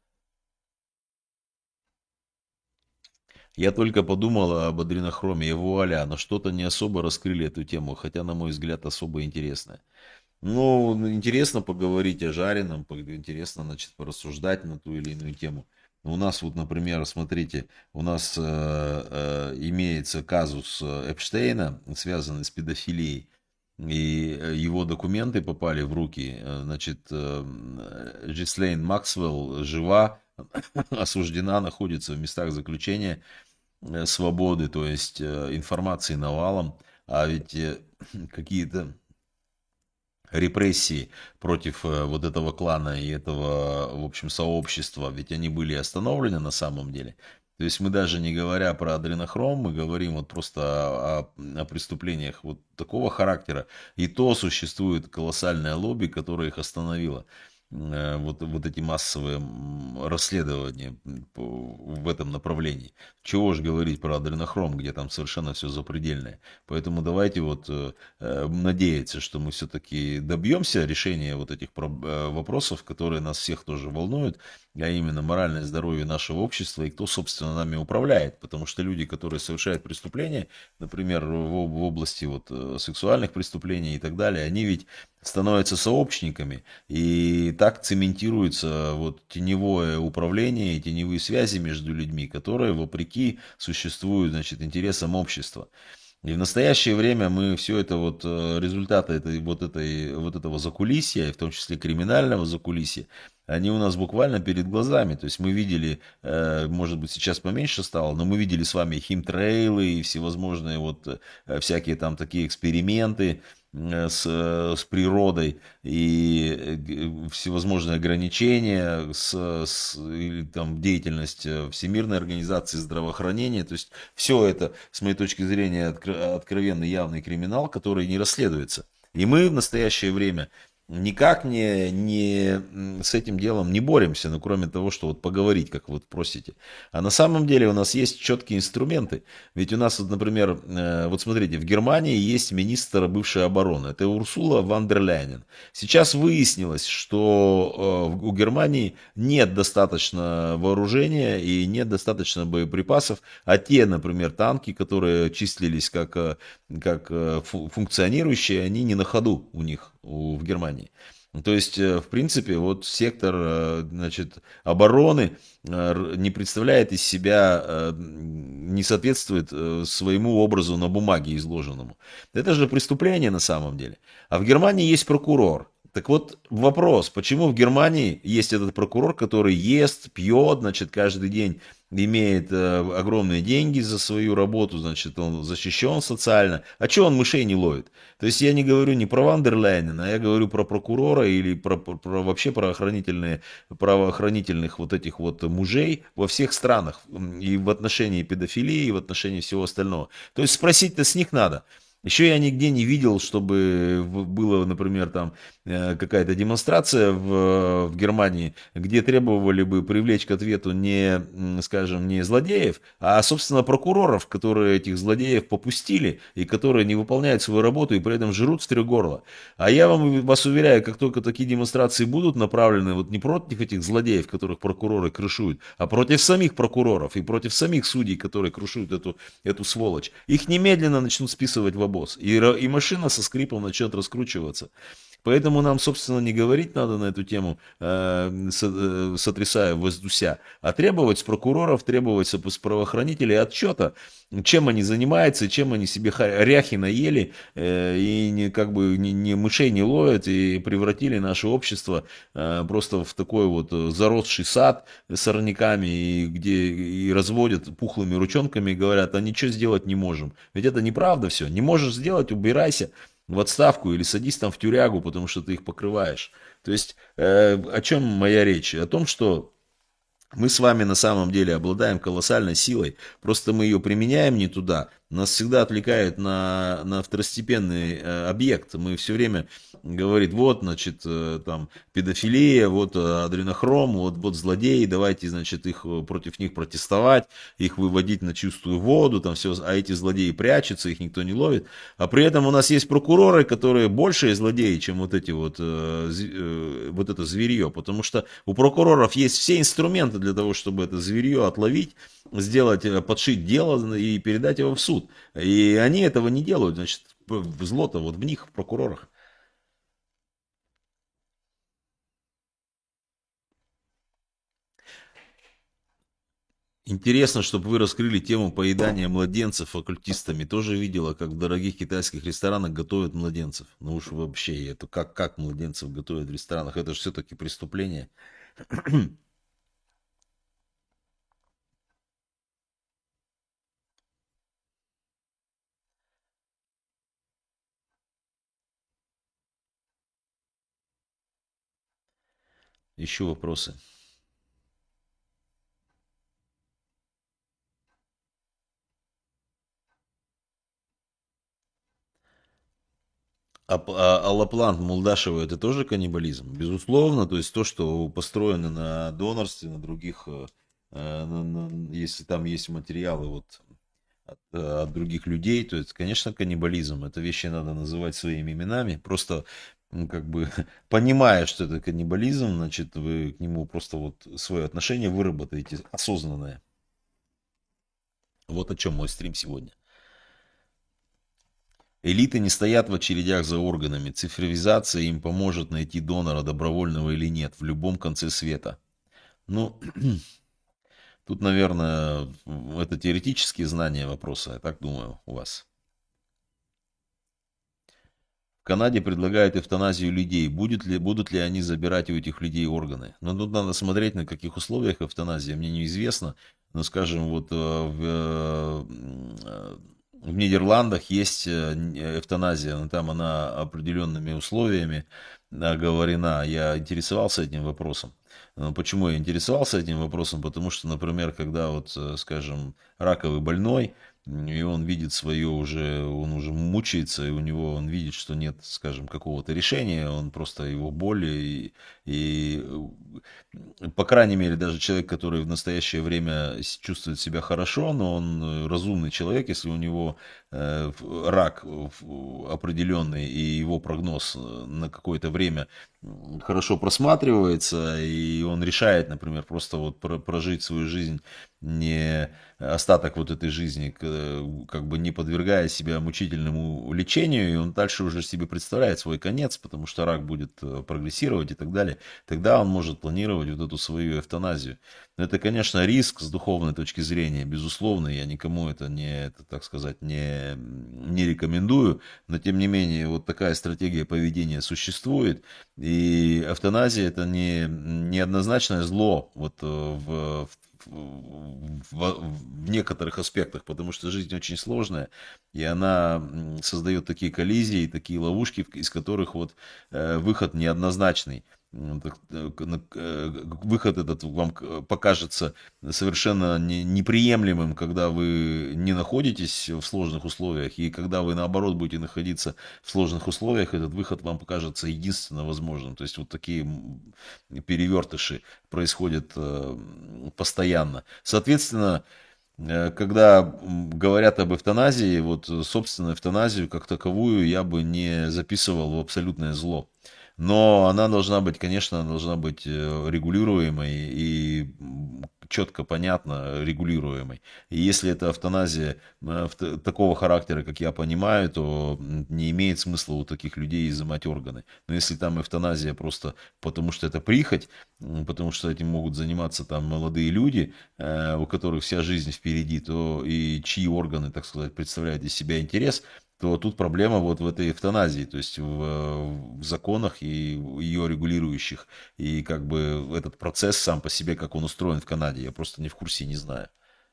Я только подумал об адренохроме и вуаля, но что-то не особо раскрыли эту тему, хотя, на мой взгляд, особо интересная. Ну, ну, интересно поговорить о жареном, пог- интересно, значит, порассуждать на ту или иную тему. У нас вот, например, смотрите, у нас э, э, имеется казус э, Эпштейна, связанный с педофилией, и э, его документы попали в руки. Э, Значит, э, э, Гhislaine Максвелл жива, осуждена, находится в местах заключения э, свободы, то есть э, информации навалом, а ведь э, какие-то репрессии против э, вот этого клана и этого, в общем, сообщества, ведь они были остановлены на самом деле. То есть мы даже не говоря про адренохром, мы говорим вот просто о, о преступлениях вот такого характера. И то существует колоссальное лобби, которое их остановило. Э, Вот, вот эти массовые м, расследования по- в этом направлении. Чего же говорить про адренохром, где там совершенно все запредельное. Поэтому давайте вот э, э, надеяться, что мы все-таки добьемся решения вот этих проб- э, вопросов, которые нас всех тоже волнуют, а именно моральное здоровье нашего общества и кто, собственно, нами управляет. Потому что люди, которые совершают преступления, например, в, в области вот, э, сексуальных преступлений и так далее, они ведь становятся сообщниками, и так цементируется вот теневое управление и теневые связи между людьми, которые, вопреки, существуют, значит, интересам общества. И в настоящее время мы все это вот э, результаты этой, вот, этой, вот этого закулисья, и в том числе криминального закулисья, они у нас буквально перед глазами. То есть мы видели, э, может быть сейчас поменьше стало, но мы видели с вами химтрейлы и всевозможные вот э, всякие там такие эксперименты э, с, э, с природой и э, г- всевозможные ограничения с, с, или там деятельность э, Всемирной организации здравоохранения. То есть все это, с моей точки зрения, откро- откровенный явный криминал, который не расследуется. И мы в настоящее время никак не, не с этим делом не боремся, ну, кроме того, что вот поговорить, как вы вот просите. А на самом деле у нас есть четкие инструменты. Ведь у нас, вот, например, э, вот смотрите, в Германии есть министр бывшей обороны. Это Урсула фон дер Ляйен. Сейчас выяснилось, что э, у Германии нет достаточно вооружения и нет достаточно боеприпасов. А те, например, танки, которые числились как, э, как э, фу- функционирующие, они не на ходу у них у- в Германии. То есть, э, в принципе, вот сектор, э, значит, обороны э, р- не представляет из себя, э, не соответствует э, своему образу на бумаге изложенному. Это же преступление на самом деле. А в Германии есть прокурор. Так вот, вопрос, почему в Германии есть этот прокурор, который ест, пьет, значит, каждый день имеет э, огромные деньги за свою работу, значит, он защищен социально. А что он мышей не ловит? То есть я не говорю не про Ван дер Ляйнена, а я говорю про прокурора или про, про- про вообще правоохранительные, правоохранительных вот этих вот мужей во всех странах. М, И в отношении педофилии, и в отношении всего остального. То есть спросить-то с них надо. Еще я нигде не видел, чтобы в- было, например, там э, какая-то демонстрация в, в Германии, где требовали бы привлечь к ответу не, м, скажем, не злодеев, а, собственно, прокуроров, которые этих злодеев попустили и которые не выполняют свою работу и при этом жрут в три горла. А я вам, вас уверяю, как только такие демонстрации будут направлены вот не против этих злодеев, которых прокуроры крышуют, а против самих прокуроров и против самих судей, которые крушуют эту, эту сволочь, их немедленно начнут списывать в обоз. И, ра- и машина со скрипом начнет раскручиваться. Поэтому нам, собственно, не говорить надо на эту тему, э, со- э, сотрясая воздуся, а требовать с прокуроров, требовать с с правоохранителей отчета, чем они занимаются, чем они себе ха- ряхи наели, э, и не, как бы не, не мышей не ловят, и превратили наше общество э, просто в такой вот э, заросший сад с сорняками, и где и разводят пухлыми ручонками и говорят, а ничего сделать не можем. Ведь это неправда все. Не можешь сделать, убирайся в отставку или садись там в тюрягу, потому что ты их покрываешь. То есть, э, о чем моя речь? О том, что мы с вами на самом деле обладаем колоссальной силой, просто мы ее применяем не туда. Нас всегда отвлекают на, на второстепенный э, объект. Мы все время говорит, вот, значит, э, там, педофилия, вот э, адренохром, вот, вот злодеи, давайте, значит, их, э, против них протестовать, их выводить на чистую воду, там все, а эти злодеи прячутся, их никто не ловит. А при этом у нас есть прокуроры, которые большие злодеи, чем вот эти вот, э, зв- э, вот это зверье, потому что у прокуроров есть все инструменты для того, чтобы это зверье отловить, сделать, э, подшить дело и передать его в суд. И они этого не делают, значит, зло-то вот в них, в прокурорах. Интересно, чтобы вы раскрыли тему поедания младенцев оккультистами. Тоже видела, как в дорогих китайских ресторанах готовят младенцев. Ну уж вообще, это как, как младенцев готовят в ресторанах? Это же все-таки преступление. Еще вопросы. А, п- а, а Лапланд Мулдашева это тоже каннибализм? Безусловно, то есть то, что построено на донорстве, на других, э, э, на- на- если там есть материалы вот от, э, от других людей, то это, конечно, каннибализм. Это вещи надо называть своими именами. Просто м, как бы понимая, что это каннибализм, значит, вы к нему просто вот свое отношение выработаете осознанное. Вот о чем мой стрим сегодня. Элиты не стоят в очередях за органами. Цифровизация им поможет найти донора, добровольного или нет, в любом конце света. Ну, тут, наверное, это теоретические знания вопроса, я так думаю, у вас. В Канаде предлагают эвтаназию людей. Будет ли, будут ли они забирать у этих людей органы? Но тут надо смотреть, на каких условиях эвтаназия. Мне неизвестно. Но, скажем, вот э, в, э, э, в Нидерландах есть э, эвтаназия, но там она определенными условиями оговорена. Я интересовался этим вопросом. Но почему я интересовался этим вопросом? Потому что, например, когда вот, э, скажем, раковый больной, и он видит свое уже, он уже мучается, и у него, он видит, что нет, скажем, какого-то решения, он просто его боли, и, и, по крайней мере, даже человек, который в настоящее время чувствует себя хорошо, но он разумный человек, если у него э, рак определенный, и его прогноз на какое-то время хорошо просматривается, и он решает, например, просто вот прожить свою жизнь, не остаток вот этой жизни, как бы не подвергая себя мучительному лечению, и он дальше уже себе представляет свой конец, потому что рак будет прогрессировать и так далее, тогда он может планировать вот эту свою эвтаназию. Но это, конечно, риск с духовной точки зрения, безусловно, я никому это не, это, так сказать, не, не рекомендую, но тем не менее вот такая стратегия поведения существует, и эвтаназия это не, не однозначное зло вот в, в В, в некоторых аспектах, потому что жизнь очень сложная, и она создает такие коллизии, такие ловушки, из которых вот выход неоднозначный. Выход этот вам покажется совершенно неприемлемым, когда вы не находитесь в сложных условиях, и когда вы наоборот будете находиться в сложных условиях, этот выход вам покажется единственно возможным. То есть вот такие перевертыши происходят постоянно. Соответственно, когда говорят об эвтаназии, вот, собственно, эвтаназию как таковую я бы не записывал в абсолютное зло. Но она должна быть, конечно, она должна быть регулируемой и четко, понятно регулируемой. И если это эвтаназия такого характера, как я понимаю, то не имеет смысла у таких людей изымать органы. Но если там эвтаназия просто потому, что это прихоть, потому что этим могут заниматься там молодые люди, у которых вся жизнь впереди, то и чьи органы, так сказать, представляют из себя интерес, то тут проблема вот в этой эвтаназии, то есть в, в законах и ее регулирующих, и как бы этот процесс сам по себе, как он устроен в Канаде, я просто не в курсе, не знаю.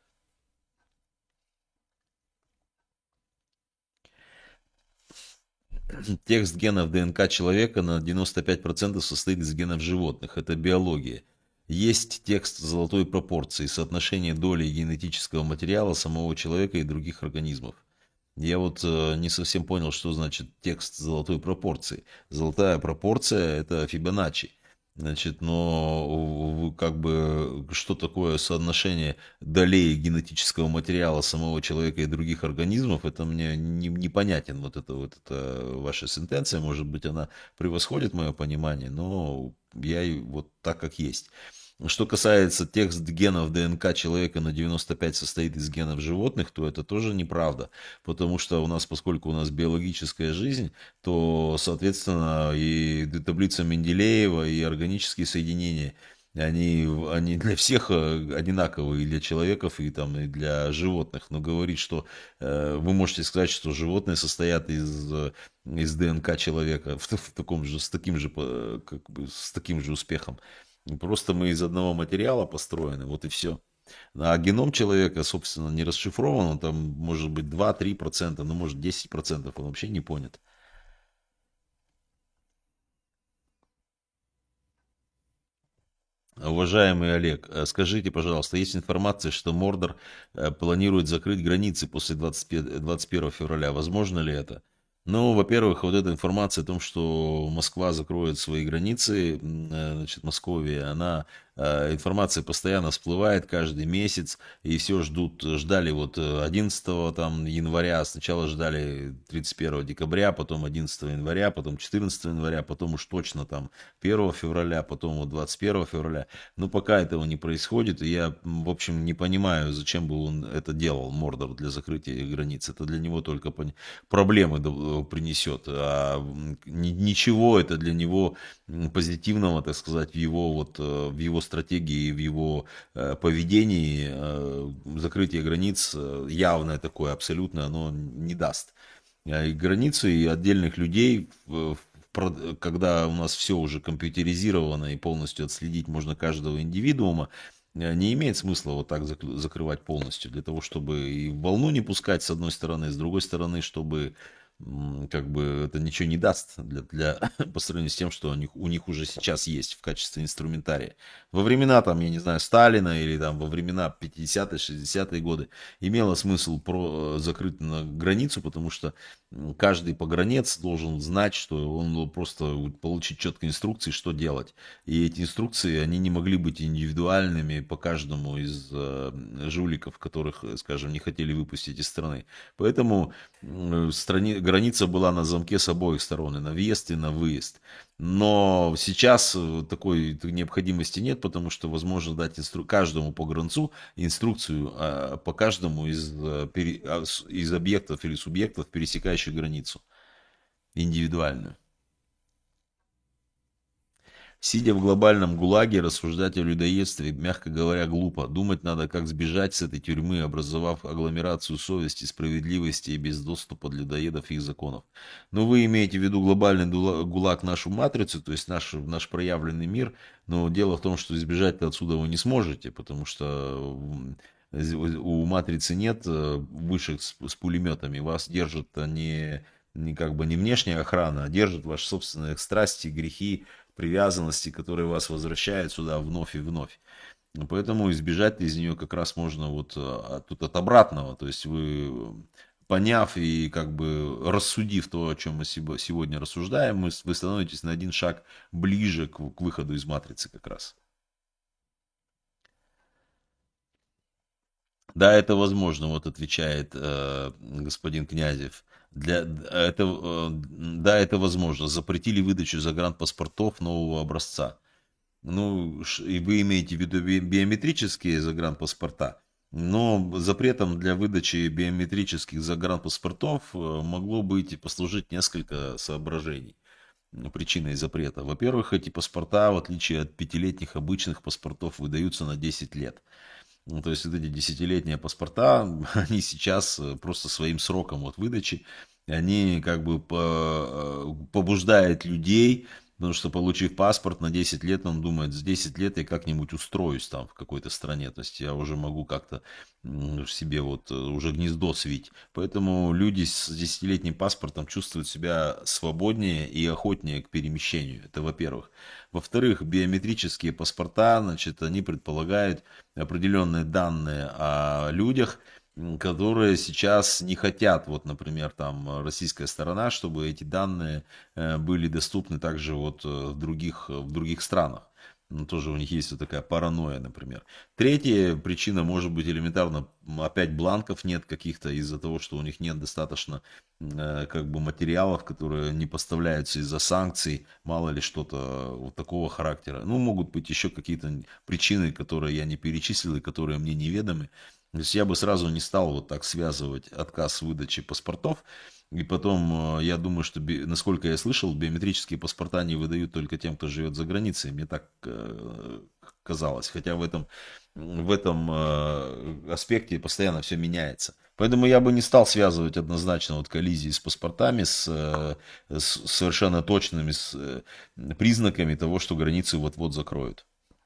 Текст генов ДНК человека на девяносто пять процентов состоит из генов животных, это биология. Есть текст золотой пропорции, соотношение доли генетического материала самого человека и других организмов. Я вот э, не совсем понял, что значит текст золотой пропорции. Золотая пропорция это Фибоначчи. Значит, но как бы что такое соотношение долей генетического материала самого человека и других организмов, это мне не, непонятен. Вот это вот эта ваша сентенция, может быть, она превосходит мое понимание, но я вот так как есть. Что касается текст генов ДНК человека на девяносто пять состоит из генов животных, то это тоже неправда. Потому что у нас, поскольку у нас биологическая жизнь, то, соответственно, и таблица Менделеева, и органические соединения, они, они для всех одинаковые, и для человеков, и, там, и для животных. Но говорить, что э, вы можете сказать, что животные состоят из, из ДНК человека в, в таком же, с таким же, как бы, с таким же успехом. Просто мы из одного материала построены, вот и все. А геном человека, собственно, не расшифрован, он там может быть два-три процента, ну может десять процентов, он вообще не понят. Уважаемый Олег, э, скажите, пожалуйста, есть информация, что Мордор э, планирует закрыть границы после двадцать первого февраля? Возможно ли это? Ну, во-первых, вот эта информация о том, что Москва закроет свои границы, э, значит, Московия, она, э, информация постоянно всплывает каждый месяц, и все ждут, ждали вот одиннадцатого там, января, сначала ждали тридцать первого декабря, потом одиннадцатого января, потом четырнадцатого января, потом уж точно там первого февраля, потом вот двадцать первого февраля. Но пока этого не происходит, и я, в общем, не понимаю, зачем бы он это делал, Мордор, для закрытия границ. Это для него только проблемы принесет, а ничего это для него позитивного, так сказать, в его, вот, в его стратегии, в его поведении, закрытие границ явное такое, абсолютно, оно не даст. И границы и отдельных людей, когда у нас все уже компьютеризировано и полностью отследить можно каждого индивидуума, не имеет смысла вот так закрывать полностью, для того, чтобы и волну не пускать с одной стороны, с другой стороны, чтобы как бы это ничего не даст для, для, по сравнению с тем, что у них, у них уже сейчас есть в качестве инструментария. Во времена, там, я не знаю, Сталина или там во времена пятидесятые, шестидесятые годы имело смысл про, закрыть на границу, потому что каждый погранец должен знать, что он просто получить четкие инструкции, что делать. И эти инструкции, они не могли быть индивидуальными по каждому из э, жуликов, которых, скажем, не хотели выпустить из страны. Поэтому э, страни, граница была на замке с обоих сторон, и на въезд, и на выезд. Но сейчас такой необходимости нет, потому что возможно дать инстру... каждому погранцу инструкцию э, по каждому из, э, пере... из объектов или субъектов, пересекающих границу, индивидуальную. Сидя в глобальном ГУЛАГе, рассуждать о людоедстве, мягко говоря, глупо. Думать надо, как сбежать с этой тюрьмы, образовав агломерацию совести, справедливости и без доступа для людоедов и их законов. Но вы имеете в виду глобальный ГУЛАГ, нашу матрицу, то есть наш, наш проявленный мир. Но дело в том, что избежать отсюда вы не сможете, потому что у матрицы нет вышек с, с пулеметами. Вас держат не, не как бы не внешняя охрана, а держат ваши собственные страсти, грехи, привязанности, которые вас возвращают сюда вновь и вновь. Поэтому избежать из нее как раз можно вот тут от обратного. То есть вы, поняв и как бы рассудив то, о чем мы сегодня рассуждаем, вы становитесь на один шаг ближе к, к выходу из матрицы как раз. Да, это возможно, вот отвечает э, господин Князев. Для, это, э, да, это возможно. Запретили выдачу загранпаспортов нового образца. Ну, и вы имеете в виду биометрические загранпаспорта. Но запретом для выдачи биометрических загранпаспортов э, могло быть и послужить несколько соображений. Причиной запрета. Во-первых, эти паспорта, в отличие от пятилетних обычных паспортов, выдаются на десять лет. Ну, то есть вот эти десятилетние паспорта, они сейчас просто своим сроком вот выдачи, они как бы побуждают людей, потому что получив паспорт на десять лет, он думает, с десять лет я как-нибудь устроюсь там в какой-то стране, то есть я уже могу как-то себе вот уже гнездо свить. Поэтому люди с десятилетним паспортом чувствуют себя свободнее и охотнее к перемещению. Это во-первых. Во-вторых, биометрические паспорта, значит, они предполагают определенные данные о людях, которые сейчас не хотят, вот, например, там российская сторона, чтобы эти данные были доступны также вот в других, в других странах. Ну, тоже у них есть вот такая паранойя, например. Третья причина может быть элементарно, опять бланков нет каких-то из-за того, что у них нет достаточно э, как бы материалов, которые не поставляются из-за санкций, мало ли что-то вот такого характера. Ну, могут быть еще какие-то причины, которые я не перечислил и которые мне неведомы. То есть я бы сразу не стал вот так связывать отказ выдачи паспортов. И потом, я думаю, что, насколько я слышал, биометрические паспорта не выдают только тем, кто живет за границей. Мне так э, казалось. Хотя в этом, в этом э, аспекте постоянно все меняется. Поэтому я бы не стал связывать однозначно вот коллизии с паспортами, с, с совершенно точными с, признаками того, что границы вот-вот закроют.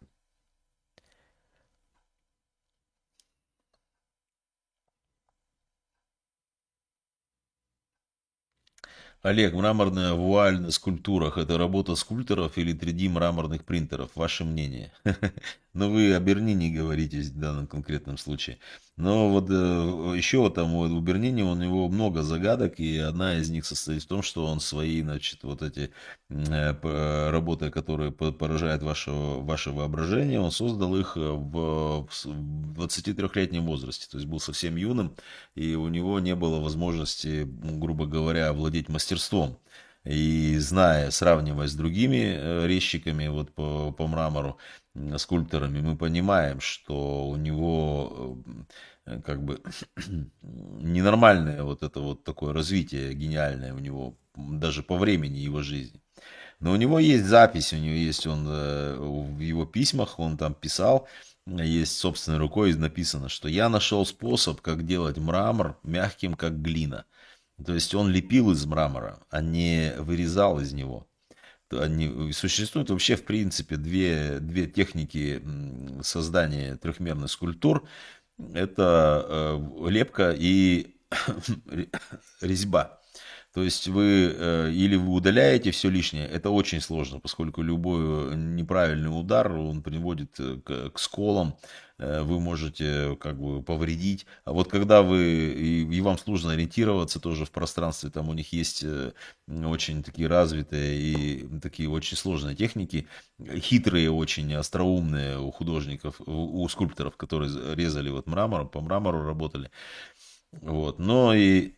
Олег, мраморная вуаль на скульптурах — это работа скульпторов или три дэ мраморных принтеров? Ваше мнение? Но вы о Бернине говорите в данном конкретном случае. Но вот э, еще вот там у Бернини у него много загадок, и одна из них состоит в том, что он свои, значит, вот эти э, работы, которые поражают ваше, ваше воображение, он создал их в, в двадцатитрёхлетнем возрасте, то есть был совсем юным, и у него не было возможности, грубо говоря, владеть мастерством. И зная, сравнивая с другими резчиками вот по, по мрамору, скульпторами, мы понимаем, что у него как бы ненормальное вот это вот такое развитие гениальное у него, даже по времени его жизни. Но у него есть запись, у него есть он в его письмах, он там писал, есть собственной рукой написано, что я нашел способ, как делать мрамор мягким, как глина. То есть он лепил из мрамора, а не вырезал из него. Они, существует вообще, в принципе, две, две техники создания трехмерных скульптур. Это э, лепка и резьба. То есть вы э, или вы удаляете все лишнее, это очень сложно, поскольку любой неправильный удар, он приводит э, к, к сколам, э, вы можете как бы повредить. А вот когда вы, и, и вам сложно ориентироваться тоже в пространстве, там у них есть э, очень такие развитые и такие очень сложные техники, хитрые очень, остроумные у художников, у, у скульпторов, которые резали вот мрамор, по мрамору работали. Вот. Но и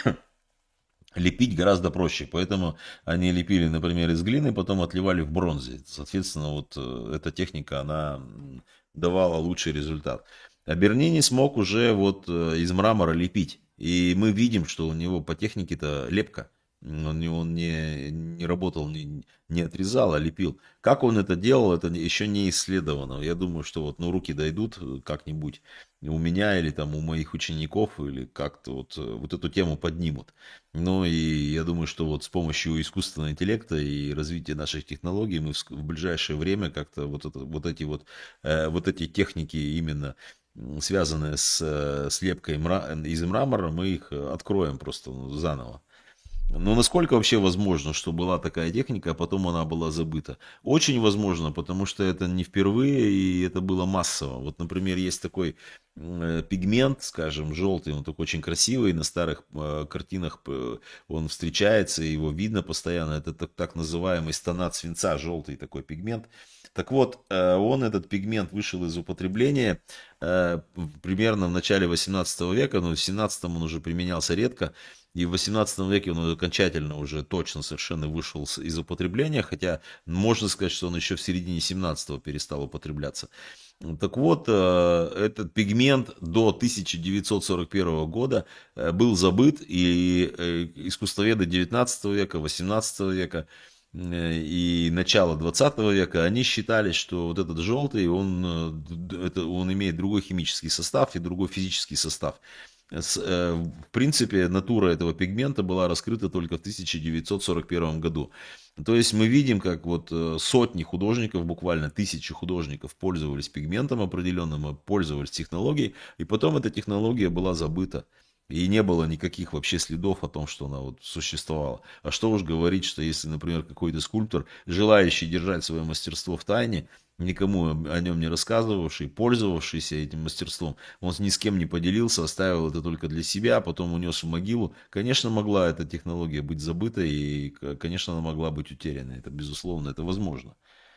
лепить гораздо проще, поэтому они лепили, например, из глины, потом отливали в бронзе. Соответственно, вот э, эта техника, она м, давала лучший результат. А Бернини смог уже вот э, из мрамора лепить. И мы видим, что у него по технике-то лепка. Он, не- он не, не работал, не, не отрезал, а лепил. Как он это делал, это еще не исследовано. Я думаю, что вот ну, руки дойдут э, как-нибудь у меня или там у моих учеников, или как-то вот, э, вот эту тему поднимут. Ну и я думаю, что вот с помощью искусственного интеллекта и развития наших технологий мы в, ск- в ближайшее время как-то вот, это, вот эти вот, э, вот эти техники именно м, связанные с э, слепкой мра- из мрамора, мы их э, откроем просто ну, заново. Но насколько вообще возможно, что была такая техника, а потом она была забыта? Очень возможно, потому что это не впервые, и это было массово. Вот, например, есть такой э, пигмент, скажем, желтый, он такой очень красивый, на старых э, картинах э, он встречается, его видно постоянно. Это так, так называемый стонат свинца, желтый такой пигмент. Так вот, э, он, этот пигмент, вышел из употребления э, примерно в начале восемнадцатого века, но в семнадцатом он уже применялся редко. И в восемнадцатом веке он окончательно уже точно совершенно вышел из употребления, хотя можно сказать, что он еще в середине семнадцатого перестал употребляться. Так вот, э, этот пигмент до тысяча девятьсот сорок первого года э, был забыт, и э, искусствоведы девятнадцатого века, восемнадцатого века э, и начала двадцатого века, они считали, что вот этот желтый, он, э, это, он имеет другой химический состав и другой физический состав. С, э, В принципе, натура этого пигмента была раскрыта только в тысяча девятьсот сорок первом году. То есть мы видим, как вот э, сотни художников, буквально тысячи художников пользовались пигментом определенным, а пользовались технологией, и потом эта технология была забыта. И не было никаких вообще следов о том, что она вот существовала. А что уж говорить, что если, например, какой-то скульптор, желающий держать свое мастерство в тайне, никому о нем не рассказывавший, пользовавшийся этим мастерством, он ни с кем не поделился, оставил это только для себя, а потом унес в могилу. Конечно, могла эта технология быть забыта, и, конечно, она могла быть утеряна. Это, безусловно, это возможно.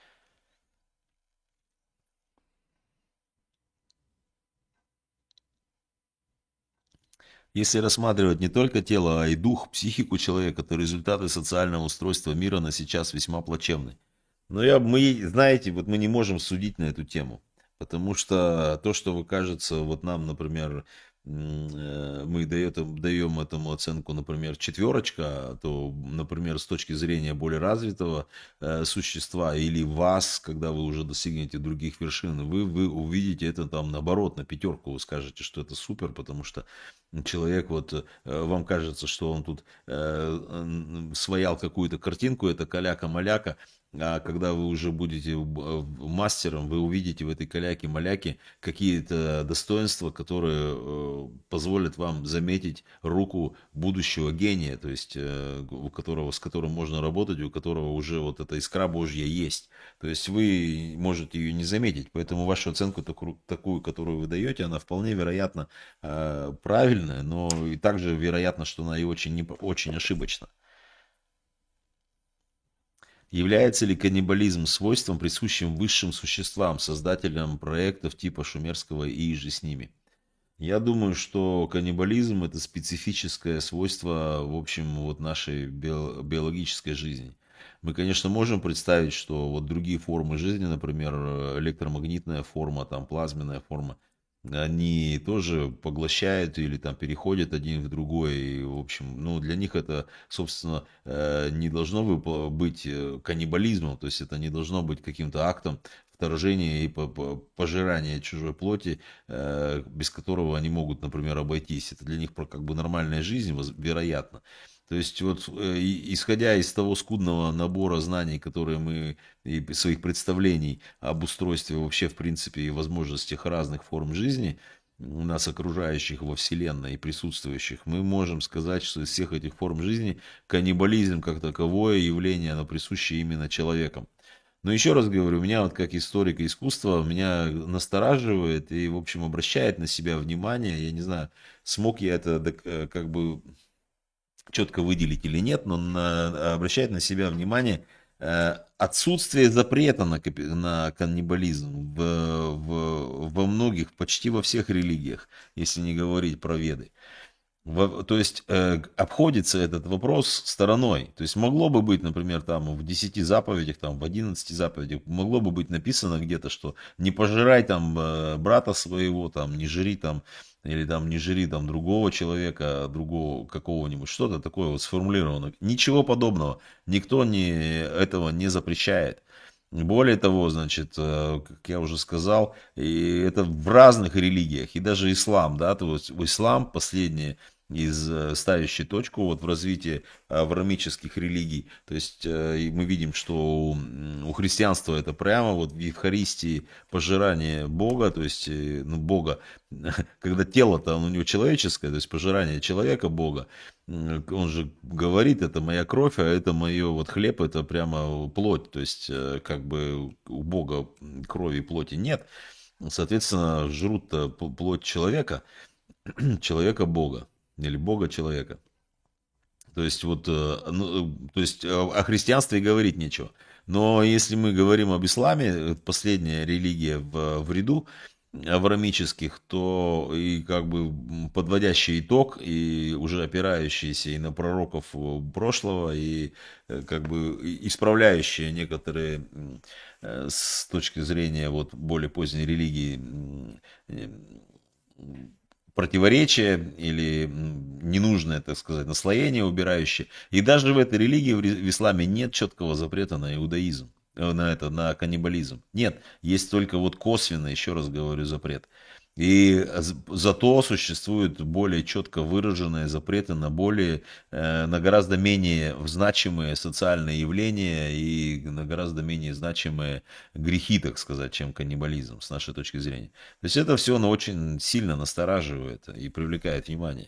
Если рассматривать не только тело, а и дух, психику человека, то результаты социального устройства мира на сейчас весьма плачевны. Но я, мы, знаете, вот мы не можем судить на эту тему, потому что то, что вы кажется, вот нам, например, м, э, мы даем, даем этому оценку, например, четверочка, то, например, с точки зрения более развитого э, существа или вас, когда вы уже достигнете других вершин, вы, вы увидите это там наоборот, на пятерку, вы скажете, что это супер, потому что человек, вот э, вам кажется, что он тут э, м, своял какую-то картинку, это каляка-маляка, а когда вы уже будете в- в- мастером, вы увидите в этой каляке-маляке какие-то достоинства, которые э, позволят вам заметить руку будущего гения, то есть э, у которого, с которым можно работать, у которого уже вот эта искра Божья есть. То есть вы можете ее не заметить, поэтому вашу оценку таку- такую, которую вы даете, она вполне вероятно э, правильная, но и также вероятно, что она и очень, не- очень ошибочна. Является ли каннибализм свойством, присущим высшим существам, создателям проектов типа Шумерского и же с ними? Я думаю, что каннибализм это специфическое свойство, в общем, вот нашей био- биологической жизни. Мы, конечно, можем представить, что вот другие формы жизни, например, электромагнитная форма, там, плазменная форма, они тоже поглощают или там переходят один в другой. И, в общем, ну, для них это, собственно, э, не должно выпа- быть э, каннибализмом, то есть это не должно быть каким-то актом вторжения и по- по- пожирания чужой плоти, э, без которого они могут, например, обойтись. Это для них про- как бы нормальная жизнь, воз- вероятно. То есть вот э, и- исходя из того скудного набора знаний, которые мы и своих представлений об устройстве вообще в принципе и возможностях разных форм жизни, нас окружающих во Вселенной и присутствующих, мы можем сказать, что из всех этих форм жизни каннибализм как таковое явление, оно присуще именно человеком. Но еще раз говорю, меня вот как историка искусства, меня настораживает и, в общем, обращает на себя внимание. Я не знаю, смог я это как бы четко выделить или нет, но на, обращает на себя внимание э, отсутствие запрета на, на каннибализм в, в, во многих, почти во всех религиях, если не говорить про Веды. Во, то есть э, обходится этот вопрос стороной. То есть могло бы быть, например, там в десяти заповедях, там в одиннадцати заповедях, могло бы быть написано где-то, что не пожирай там э, брата своего, там не жри там, или там не жри там другого человека, другого какого-нибудь, что-то такое вот сформулировано. Ничего подобного. Никто не, этого не запрещает. Более того, значит, как я уже сказал, и это в разных религиях, и даже ислам, да, то есть в ислам последнее из ставящей точку вот в развитии авраамических религий. То есть мы видим, что у, у христианства это прямо вот в Евхаристии пожирание Бога, то есть ну, Бога, когда тело-то у него человеческое, то есть пожирание человека Бога, он же говорит, это моя кровь, а это мое вот хлеб, это прямо плоть, то есть как бы у Бога крови и плоти нет, соответственно жрут-то плоть человека, человека Бога или Бога человека. То есть вот, ну, то есть о христианстве и говорить нечего. Но если мы говорим об исламе, последняя религия в, в ряду авраамических, то и как бы подводящий итог, и уже опирающиеся и на пророков прошлого, и как бы исправляющие некоторые с точки зрения вот более поздней религии противоречия или ненужное, так сказать, наслоение убирающее. И даже в этой религии, в исламе, нет четкого запрета на иудаизм, на это, на каннибализм. Нет, есть только вот косвенно, еще раз говорю, запрет. И зато существуют более четко выраженные запреты на более, на гораздо менее значимые социальные явления и на гораздо менее значимые грехи, так сказать, чем каннибализм, с нашей точки зрения. То есть это все оно очень сильно настораживает и привлекает внимание.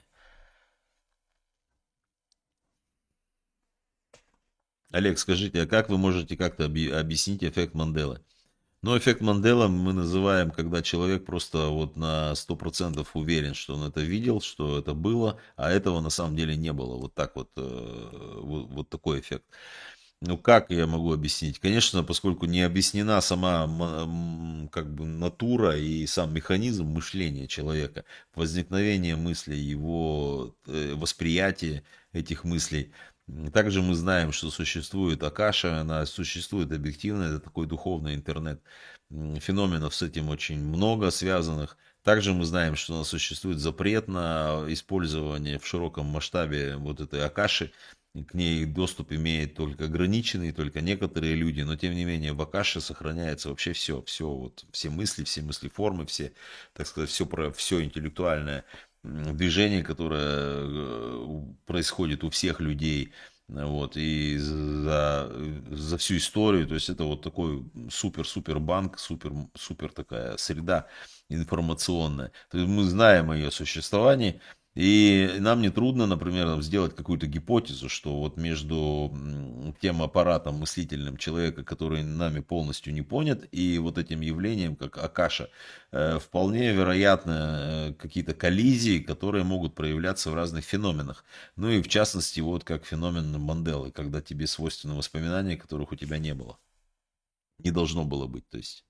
Олег, скажите, а как вы можете как-то объяснить эффект Манделы? Но эффект Манделы мы называем, когда человек просто вот на сто процентов уверен, что он это видел, что это было, а этого на самом деле не было. Вот так вот, вот, вот такой эффект. Ну, как я могу объяснить? Конечно, поскольку не объяснена сама как бы натура и сам механизм мышления человека, возникновение мыслей, его восприятие этих мыслей. Также мы знаем, что существует Акаша, она существует объективно, это такой духовный интернет. Феноменов с этим очень много связанных. Также мы знаем, что у нас существует запрет на использование в широком масштабе вот этой Акаши. К ней доступ имеет только ограниченный, только некоторые люди, но тем не менее в Акаше сохраняется вообще все, все, вот, все мысли, все мысли-формы, все, так сказать, все, про, все интеллектуальное движение, которое происходит у всех людей, вот, и за, за всю историю, то есть это вот такой супер-супер банк, супер-супер такая среда информационная. То есть мы знаем о ее существовании, и нам не трудно, например, сделать какую-то гипотезу, что вот между тем аппаратом мыслительным человека, который нами полностью не понят, и вот этим явлением, как Акаша, вполне вероятно какие-то коллизии, которые могут проявляться в разных феноменах. Ну и в частности, вот как феномен Манделы, когда тебе свойственны воспоминания, которых у тебя не было. Не должно было быть, то есть.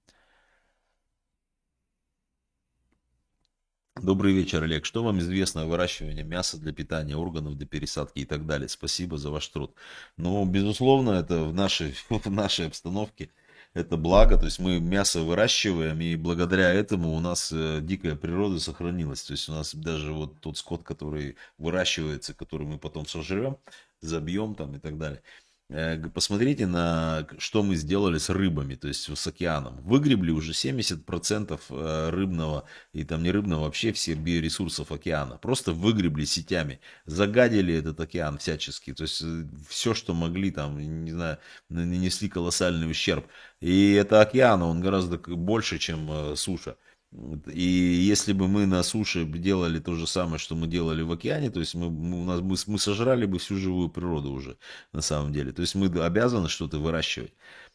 Добрый вечер, Олег. Что вам известно о выращивании мяса для питания органов, для пересадки и так далее? Спасибо за ваш труд. Ну, безусловно, это в нашей, в нашей обстановке это благо. То есть мы мясо выращиваем, и благодаря этому у нас дикая природа сохранилась. То есть у нас даже вот тот скот, который выращивается, который мы потом сожрем, забьем там и так далее. Посмотрите на что мы сделали с рыбами, то есть с океаном. Выгребли уже семьдесят процентов рыбного и там не рыбного, вообще всех биоресурсов океана. Просто выгребли сетями, загадили этот океан всячески. То есть все, что могли, там, не знаю, нанесли колоссальный ущерб. И это океан, он гораздо больше, чем суша. И если бы мы на суше делали то же самое, что мы делали в океане, то есть мы, мы, у нас, мы, мы сожрали бы всю живую природу уже, на самом деле. То есть мы обязаны что-то выращивать.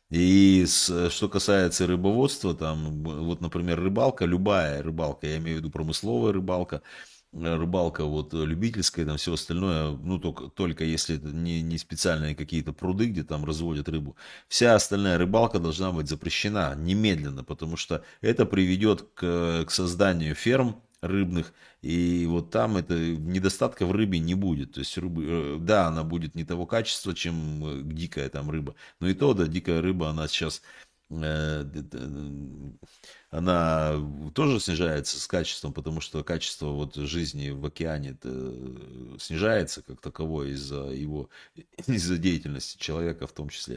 И с, что касается рыбоводства, там, вот, например, рыбалка, любая рыбалка, я имею в виду промысловая рыбалка, э, рыбалка вот э, любительская, там все остальное, ну только, только если это не, не специальные какие-то пруды, где там разводят рыбу, вся остальная рыбалка должна быть запрещена немедленно, потому что это приведет к, к созданию ферм рыбных, и вот там это недостатка в рыбе не будет. То есть рыбы, э, да, она будет не того качества, чем э, дикая там рыба, но и то, да, дикая рыба, она сейчас э, д- д- она тоже снижается с качеством, потому что качество вот жизни в океане э, снижается как таковое из-за его, из-за деятельности человека в том числе.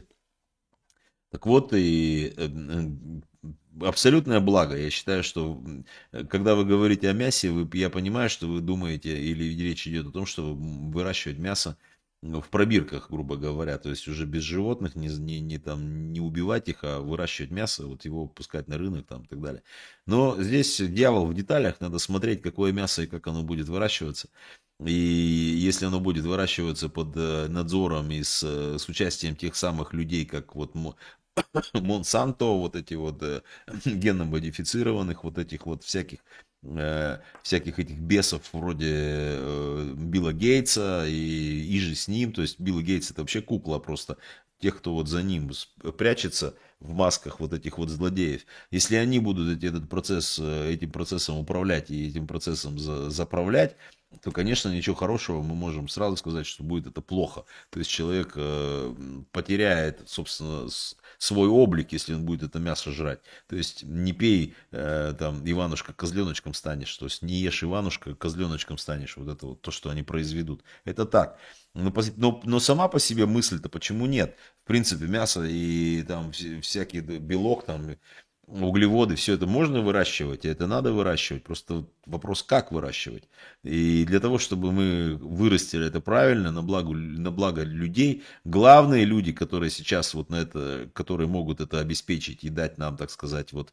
Так вот, и э, э, абсолютное благо. Я считаю, что э, когда вы говорите о мясе, вы, я понимаю, что вы думаете, или речь идет о том, что выращивать мясо ну, в пробирках, грубо говоря, то есть уже без животных, не, не, не, там, не убивать их, а выращивать мясо, вот его пускать на рынок там, и так далее. Но здесь дьявол в деталях, надо смотреть, какое мясо и как оно будет выращиваться. И если оно будет выращиваться под э, надзором и с, э, с участием тех самых людей, как вот Монсанто, вот эти вот э, генно-модифицированных, вот этих вот всяких, э, всяких этих бесов вроде э, Билла Гейтса и, и же с ним, то есть Билл Гейтс это вообще кукла просто тех, кто вот за ним прячется в масках вот этих вот злодеев. Если они будут эти, этот процесс, э, этим процессом управлять и этим процессом за, заправлять, то, конечно, ничего хорошего мы можем сразу сказать, что будет это плохо. То есть человек э, потеряет, собственно, с, свой облик, если он будет это мясо жрать. То есть не пей, э, там, Иванушка, козленочком станешь. То есть не ешь Иванушка, козленочком станешь. Вот это вот то, что они произведут. Это так. Но, но, но сама по себе мысль-то почему нет? В принципе, мясо и там всякий белок, там, углеводы, все это можно выращивать, и это надо выращивать. Просто вопрос, как выращивать. И для того, чтобы мы вырастили это правильно, на благо, на благо людей, главные люди, которые сейчас вот на это, которые могут это обеспечить и дать нам, так сказать, вот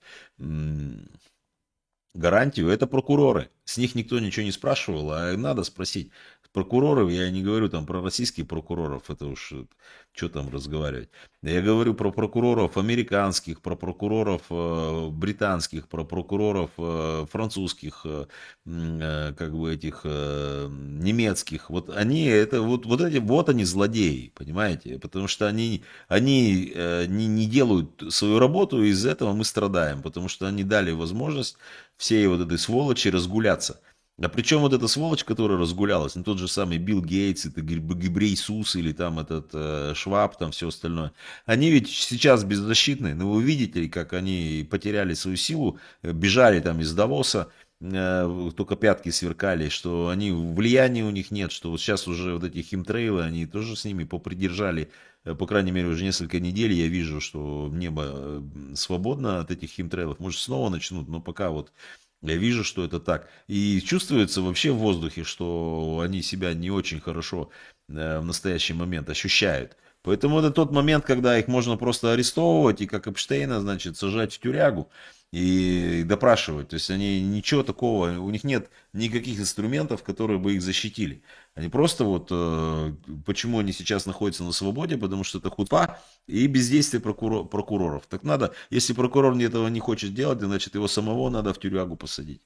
гарантию, это прокуроры. С них никто ничего не спрашивал, а надо спросить. Прокуроров, я не говорю там про российских прокуроров, это уж что там разговаривать. Я говорю про прокуроров американских, про прокуроров э, британских, про прокуроров э, французских, э, э, как бы этих э, немецких. Вот они, это вот, вот эти, вот они злодеи, понимаете? Потому что они, они э, не, не делают свою работу, и из-за этого мы страдаем, потому что они дали возможность всей вот этой сволочи разгуляться. А причем вот эта сволочь, которая разгулялась, ну тот же самый Билл Гейтс, это Гебрейсус или там этот э, Шваб, там все остальное, они ведь сейчас беззащитны, но вы видите, как они потеряли свою силу, бежали там из Давоса, э, только пятки сверкали, что они, влияния у них нет, что вот сейчас уже вот эти химтрейлы, они тоже с ними попридержали, по крайней мере, уже несколько недель я вижу, что небо свободно от этих химтрейлов, может снова начнут, но пока вот я вижу, что это так. И чувствуется вообще в воздухе, что они себя не очень хорошо э, в настоящий момент ощущают. Поэтому это тот момент, когда их можно просто арестовывать и как Эпштейна, значит, сажать в тюрягу и допрашивать. То есть они ничего такого, у них нет никаких инструментов, которые бы их защитили. Они просто вот, э, почему они сейчас находятся на свободе, потому что это хутпа и бездействие прокурор, прокуроров. Так надо, если прокурор этого не хочет делать, значит его самого надо в тюрягу посадить.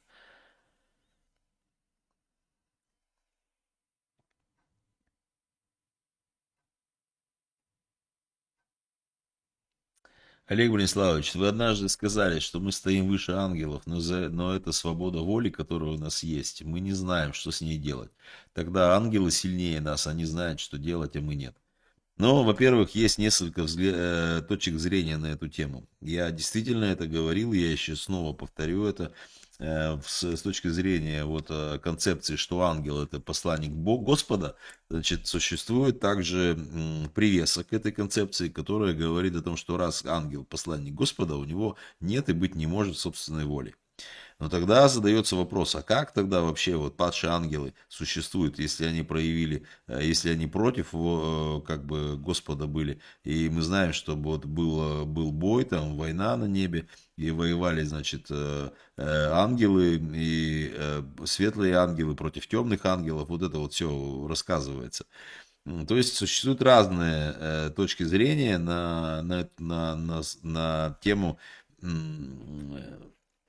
Олег Брониславович, вы однажды сказали, что мы стоим выше ангелов, но, за, но это свобода воли, которая у нас есть. Мы не знаем, что с ней делать. Тогда ангелы сильнее нас, они знают, что делать, а мы нет. Но, во-первых, есть несколько взгля- э, точек зрения на эту тему. Я действительно это говорил, я еще снова повторю это. Э, с, с точки зрения вот, э, концепции, что ангел это посланник Бог, Господа, значит, существует также м, привесок этой концепции, которая говорит о том, что раз ангел посланник Господа, у него нет и быть не может собственной воли. Но тогда задается вопрос, а как тогда вообще вот падшие ангелы существуют, если они проявили, э, если они против э, как бы Господа были. И мы знаем, что вот был, был бой, там война на небе, и воевали, значит, э, э, ангелы и э, светлые ангелы против темных ангелов. Вот это вот все рассказывается. М, То есть существуют разные э, точки зрения на, на, на, на, с- на тему м, э,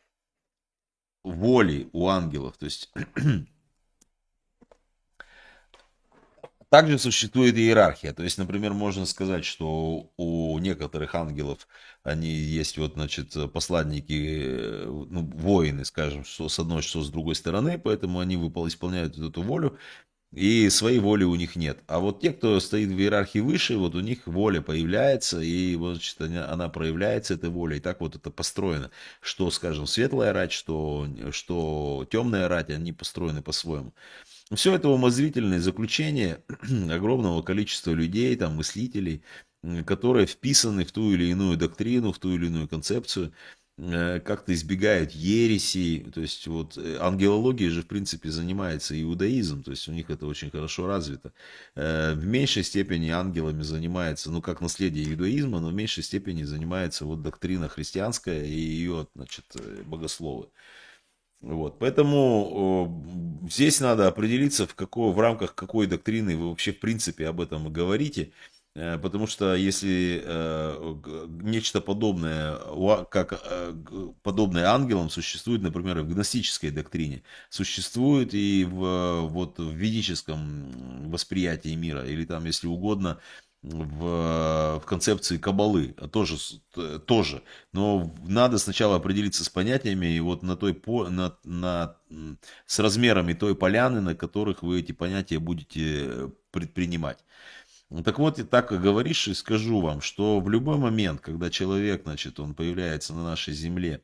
воли у ангелов. То есть также существует иерархия. То есть, например, можно сказать, что у некоторых ангелов они есть вот, значит, посланники, э, ну, воины, скажем, что с одной, что с другой стороны, поэтому они выпол- исполняют эту волю. И своей воли у них нет. А вот те, кто стоит в иерархии выше, вот у них воля появляется, и вот, значит, она, она проявляется, эта воля. И так вот это построено. Что, скажем, светлая рать, что, что темная рать, они построены по-своему. Все это умозрительные заключения огромного количества людей, там, мыслителей, м, которые вписаны в ту или иную доктрину, в ту или иную концепцию, э, как-то избегают ересей. То есть вот э, ангелологией же в принципе занимается иудаизм, то есть у них это очень хорошо развито. Э, В меньшей степени ангелами занимается, ну как наследие иудаизма, но в меньшей степени занимается вот доктрина христианская и ее, значит, э, богословы. Вот, поэтому э, здесь надо определиться, в, какой, в рамках какой доктрины вы вообще в принципе об этом говорите. Э, потому что если э, г- нечто подобное, у а- как э, г- подобное ангелам существует, например, в гностической доктрине, существует и в, вот, в ведическом восприятии мира, или там, если угодно, в, в концепции каббалы, тоже, с- т- тоже. Но надо сначала определиться с понятиями и вот на той по, на, на, м, с размерами той поляны, на которых вы эти понятия будете э, предпринимать. Ну, так вот, и так и говоришь, и скажу вам, что в любой момент, когда человек, значит, он появляется на нашей земле,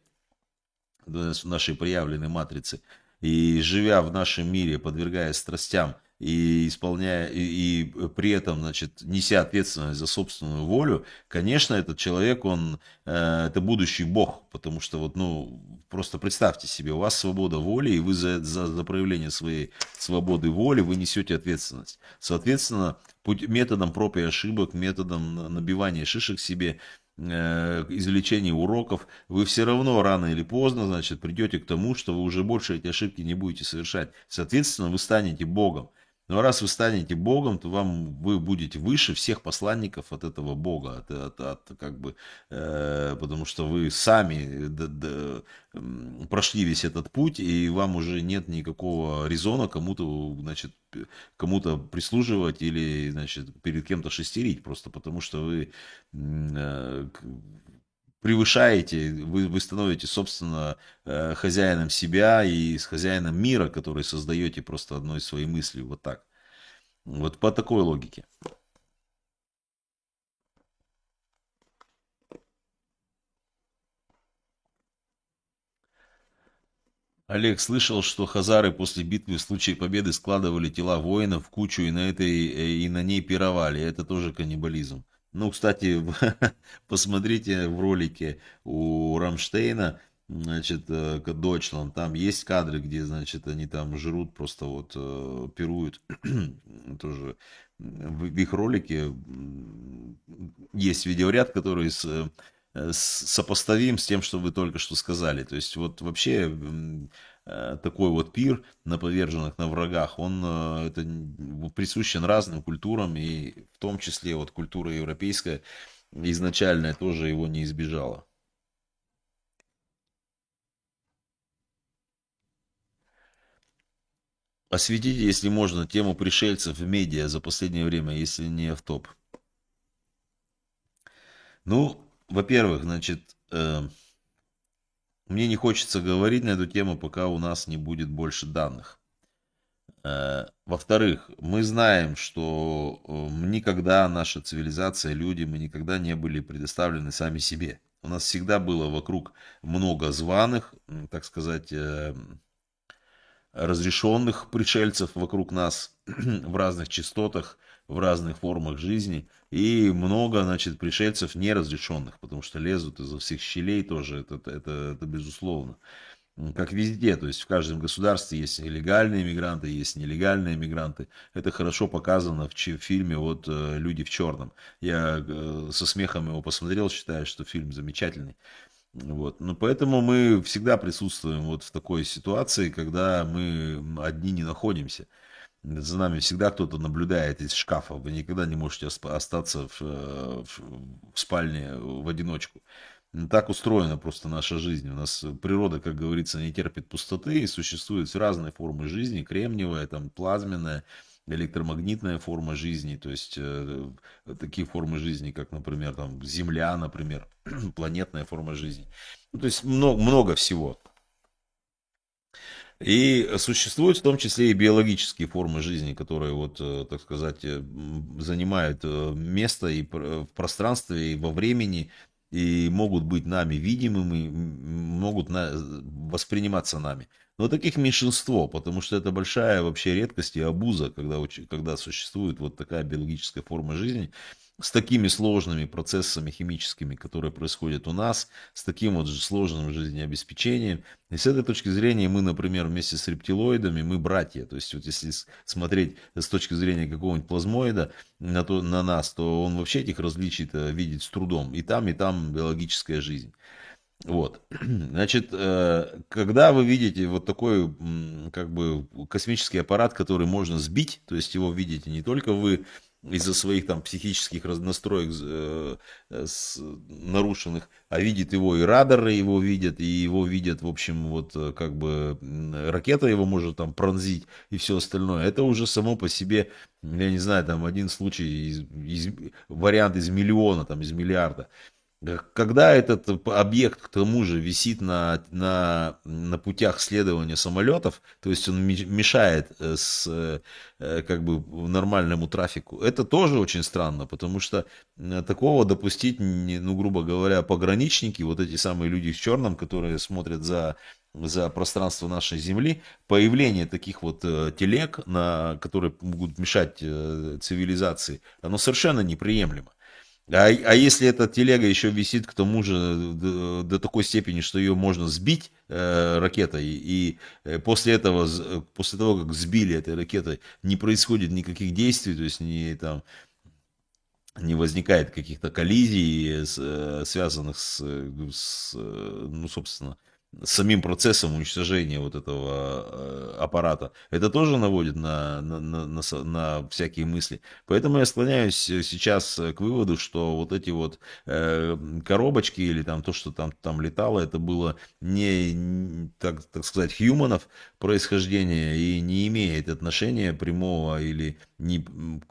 да, в нашей проявленной матрице, и живя в нашем мире, подвергаясь страстям и исполняя, и, и при этом, значит, неся ответственность за собственную волю, конечно, этот человек, он, э, это будущий бог, потому что вот, ну, просто представьте себе, у вас свобода воли, и вы за, за, за проявление своей свободы воли вы несете ответственность. Соответственно, путь, методом проб и ошибок, методом набивания шишек себе, э, извлечения уроков, вы все равно рано или поздно, значит, придете к тому, что вы уже больше эти ошибки не будете совершать. Соответственно, вы станете Богом. Но раз вы станете Богом, то вам, вы будете выше всех посланников от этого Бога, от, от- от, как бы, э, потому что вы сами д- д- м, прошли весь этот путь, и вам уже нет никакого резона кому-то, значит, п- кому-то прислуживать или, значит, перед кем-то шестерить, просто потому что вы м, э, к- превышаете, вы, вы становитесь, собственно, э, хозяином себя и с хозяином мира, который создаете просто одной своей мыслью, вот так. Вот по такой логике. Олег, слышал, что хазары после битвы в случае победы складывали тела воинов в кучу и на этой э, и на ней пировали. Это тоже каннибализм. Ну, кстати, посмотрите в ролике у Рамштейна, значит, э, к- Deutschland, там есть кадры, где, значит, они там жрут, просто вот э, пируют. Тоже в в их ролике м, есть видеоряд, который с, э, с- сопоставим с тем, что вы только что сказали. То есть вот вообще м, э, такой вот пир на поверженных, на врагах, он э, это н- присущен разным культурам, и в том числе вот культура европейская изначальная тоже его не избежала. Осветите, если можно, тему пришельцев в медиа за последнее время, если не в топ. Ну, во-первых, значит, э, мне не хочется говорить на эту тему, пока у нас не будет больше данных. Э, Во-вторых, мы знаем, что э, никогда наша цивилизация, люди, мы никогда не были предоставлены сами себе. У нас всегда было вокруг много званых, м, так сказать, э, разрешенных пришельцев вокруг нас в разных частотах, в разных формах жизни. И много, значит, пришельцев неразрешенных, потому что лезут изо всех щелей тоже, это, это, это безусловно. м, как везде, то есть в каждом государстве есть легальные мигранты, есть нелегальные мигранты. Это хорошо показано в, чи- в фильме вот э, «Люди в черном». Я э, со смехом его посмотрел, считаю, что фильм замечательный. Вот. Ну, поэтому мы всегда присутствуем вот в такой ситуации, когда мы одни не находимся. За нами всегда кто-то наблюдает из шкафа. Вы никогда не можете осп- остаться в, э, в- в спальне в одиночку. Ну, так устроена просто наша жизнь. У нас природа, как говорится, не терпит пустоты, и существуют разные формы жизни: кремниевая, там, плазменная, электромагнитная форма жизни, то есть э, такие формы жизни, как, например, там, Земля, например, планетная форма жизни. Ну, то есть много, много всего. И существуют в том числе и биологические формы жизни, которые, вот, э, так сказать, э, м, занимают э, место и пр- в пространстве, и во времени, и могут быть нами видимыми, м, могут на- восприниматься нами. Но таких меньшинство, потому что это большая вообще редкость и абуза, когда, уч- когда существует вот такая биологическая форма жизни с такими сложными процессами химическими, которые происходят у нас, с таким вот же сложным жизнеобеспечением. И с этой точки зрения мы, например, вместе с рептилоидами, мы братья. То есть вот если с- смотреть с точки зрения какого-нибудь плазмоида на, то, на нас, то он вообще этих различий видит с трудом. И там, и там биологическая жизнь. Вот. Значит, э, когда вы видите вот такой, м, как бы, космический аппарат, который можно сбить, то есть его видите не только вы из-за своих там психических раз- настроек э, э, с- нарушенных, а видит его и радары его видят, и его видят, в общем, вот э, как бы м, ракета его может там пронзить и все остальное. Это уже само по себе, я не знаю, там один случай, из, из- вариант из миллиона, там из миллиарда. Э, Когда этот объект, к тому же, висит на, на, на путях следования самолетов, то есть он ми- мешает э, с, э, э, как бы нормальному трафику, это тоже очень странно, потому что э, такого допустить, не- ну, грубо говоря, пограничники, вот эти самые люди в черном, которые смотрят за, за пространство нашей Земли, появление таких вот э, телег, на, которые могут мешать э, цивилизации, оно совершенно неприемлемо. А, а если эта телега еще висит к тому же до, до такой степени, что ее можно сбить э, ракетой, и э, после этого, з- э, после того, как сбили этой ракетой, не происходит никаких действий, то есть не, там, не возникает каких-то коллизий, с- э, связанных с, э, с, э, ну, собственно, с самим процессом уничтожения вот этого э, аппарата. Это тоже наводит на, на, на, на со- на всякие мысли. Поэтому я склоняюсь э, сейчас э, к выводу, что вот эти вот э, коробочки или там то, что там, там летало, это было не, н- так, так сказать, хьюманов происхождения и не имеет отношения прямого или не,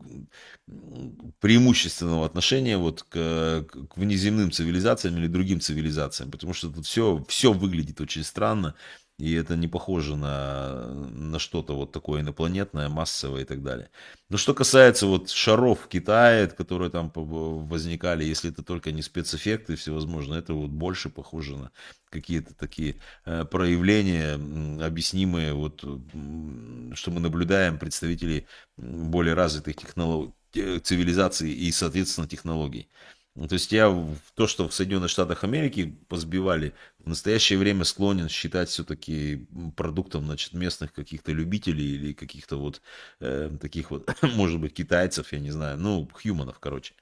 преимущественного отношения вот к, к внеземным цивилизациям или другим цивилизациям, потому что тут все, все выглядит очень странно, и это не похоже на, на что-то вот такое инопланетное, массовое и так далее. Но что касается вот шаров в Китае, которые там по- возникали, если это только не спецэффекты всевозможные, это вот больше похоже на какие-то такие э, проявления, м, объяснимые, вот, м, что мы наблюдаем представителей м, более развитых технологий, цивилизаций и, соответственно, технологий. Ну, то есть я в то, что в Соединенных Штатах Америки позбивали, в настоящее время склонен считать все-таки продуктом, значит, местных каких-то любителей или каких-то вот э, таких вот, может быть, китайцев, я не знаю, ну, хьюманов, короче.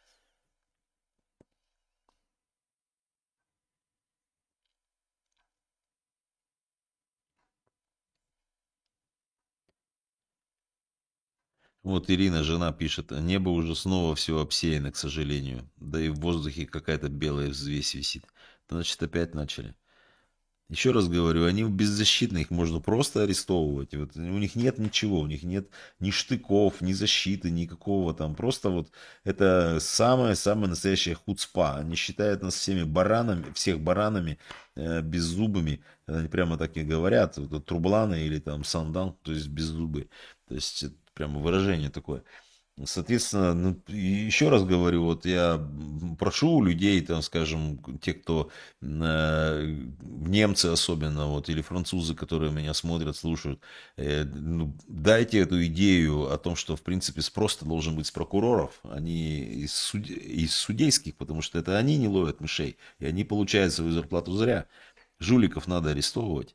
Вот Ирина, жена, пишет: небо уже снова все обсеяно, к сожалению. Да и в воздухе какая-то белая взвесь висит. Значит, опять начали. Еще раз говорю, они беззащитны, их можно просто арестовывать. Вот у них нет ничего, у них нет ни штыков, ни защиты, никакого там. Просто вот это самая-самая настоящая хуцпа. Они считают нас всеми баранами, всех баранами, э, беззубыми. Они прямо так и говорят. Вот, трубланы или там сандан, то есть беззубые. То есть это прямо выражение такое. Соответственно, ну, и еще раз говорю, вот я прошу у людей, там, скажем, те, кто э, немцы особенно, вот, или французы, которые меня смотрят, слушают, э, ну, дайте эту идею о том, что, в принципе, спрос должен быть с прокуроров, а не из, суд- из судейских, потому что это они не ловят мышей, и они получают свою зарплату зря. Жуликов надо арестовывать.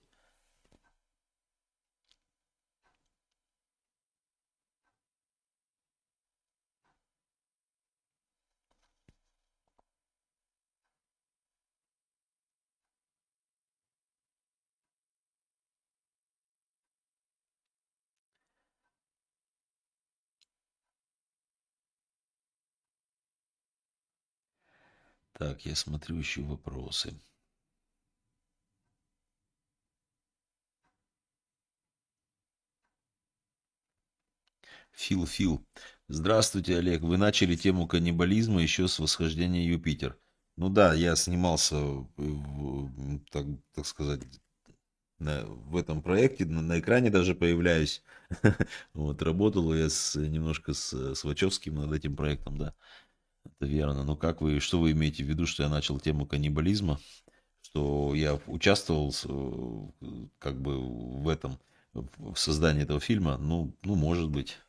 Так, я смотрю еще вопросы. Фил, Фил. Здравствуйте, Олег. Вы начали тему каннибализма еще с восхождения Юпитер. Ну да, я снимался, в- так, так сказать, на- в этом проекте, на, на экране даже появляюсь. Вот, работал я с, немножко с, с Вачовским над этим проектом, да, это верно. Но как вы, что вы имеете в виду, что я начал тему каннибализма? Что я участвовал с, э, как бы в этом, в создании этого фильма? Ну, ну, может быть.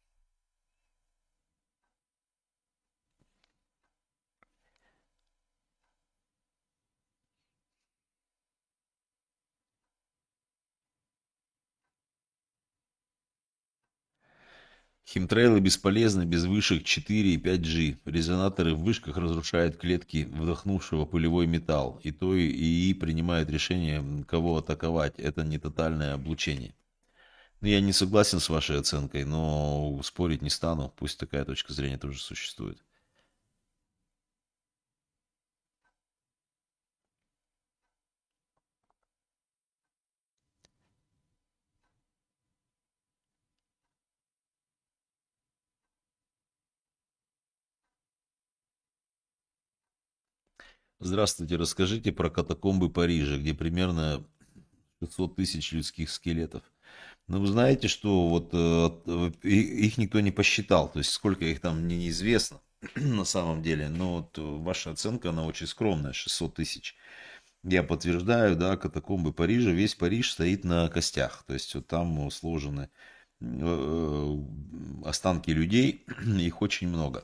Химтрейлы бесполезны без вышек четыре и пять джи. Резонаторы в вышках разрушают клетки вдохнувшего пылевой металл. И то и ИИ принимает решение, кого атаковать. Это не тотальное облучение. Ну, я не согласен с вашей оценкой, но спорить не стану. Пусть такая точка зрения тоже существует. Здравствуйте, расскажите про катакомбы Парижа, где примерно шестьсот тысяч людских скелетов. Ну, вы знаете, что вот э, и- их никто не посчитал, то есть сколько их там мне неизвестно на самом деле, но вот э, ваша оценка, она очень скромная, шестьсот тысяч. Я подтверждаю, да, катакомбы Парижа, весь Париж стоит на костях, то есть вот там сложены э, останки людей, их очень много.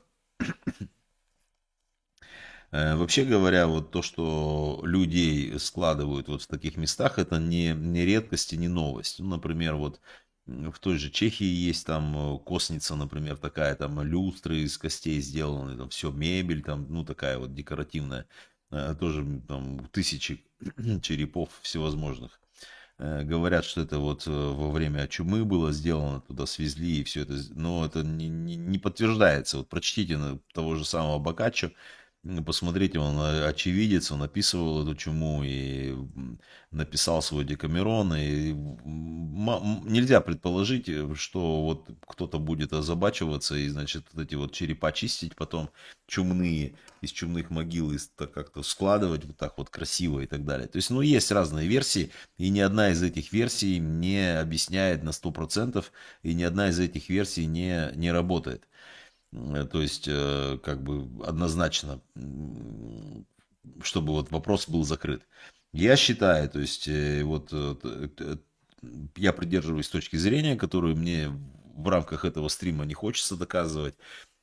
Э, Вообще говоря, вот то, что людей складывают вот в таких местах, это не, не редкость и не новость. Ну, например, вот м, в той же Чехии есть там э, косница, например, такая, там люстры из костей сделаны, там все, мебель, там, ну, такая вот декоративная. Э, Тоже м, там тысячи черепов всевозможных. Э, Говорят, что это вот э, во время чумы было сделано, туда свезли и все это, но это не, не, не подтверждается. Вот прочтите на того же самого Боккаччо, м, посмотрите, он э, очевидец, он описывал эту чуму и м, написал свой Декамерон, и м, м, нельзя предположить, э, что вот кто-то будет озабачиваться и, значит, вот эти вот черепа чистить потом чумные, из чумных могил и так как-то складывать вот так вот красиво и так далее. То есть, ну, есть разные версии, и ни одна из этих версий не объясняет на сто процентов, и ни одна из этих версий не, не работает. Э, То есть, э, как бы однозначно, м, чтобы вот вопрос был закрыт. Я считаю, то есть, э, вот э, т- т- я придерживаюсь точки зрения, которую мне в рамках этого стрима не хочется доказывать,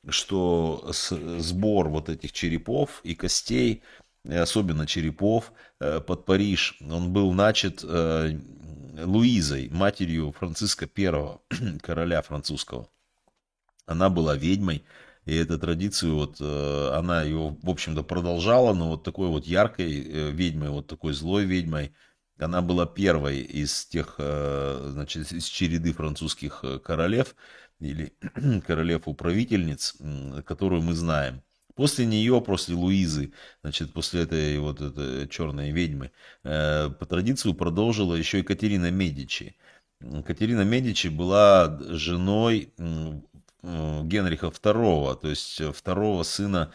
что с- сбор вот этих черепов и костей, и особенно черепов, э, под Париж, он был начат э, Луизой, матерью Франциска Первого, короля французского. Она была ведьмой, и эту традицию вот э, она ее, в общем-то, продолжала, но вот такой вот яркой э, ведьмой, вот такой злой ведьмой, она была первой из тех, э, значит, из череды французских э, королев или королев-управительниц, м, которую мы знаем. После нее, после Луизы, значит, после этой вот этой черной ведьмы, э, по традицию продолжила еще Екатерина Медичи. Катерина Медичи была женой м, м, Генриха Второго, то есть э, второго сына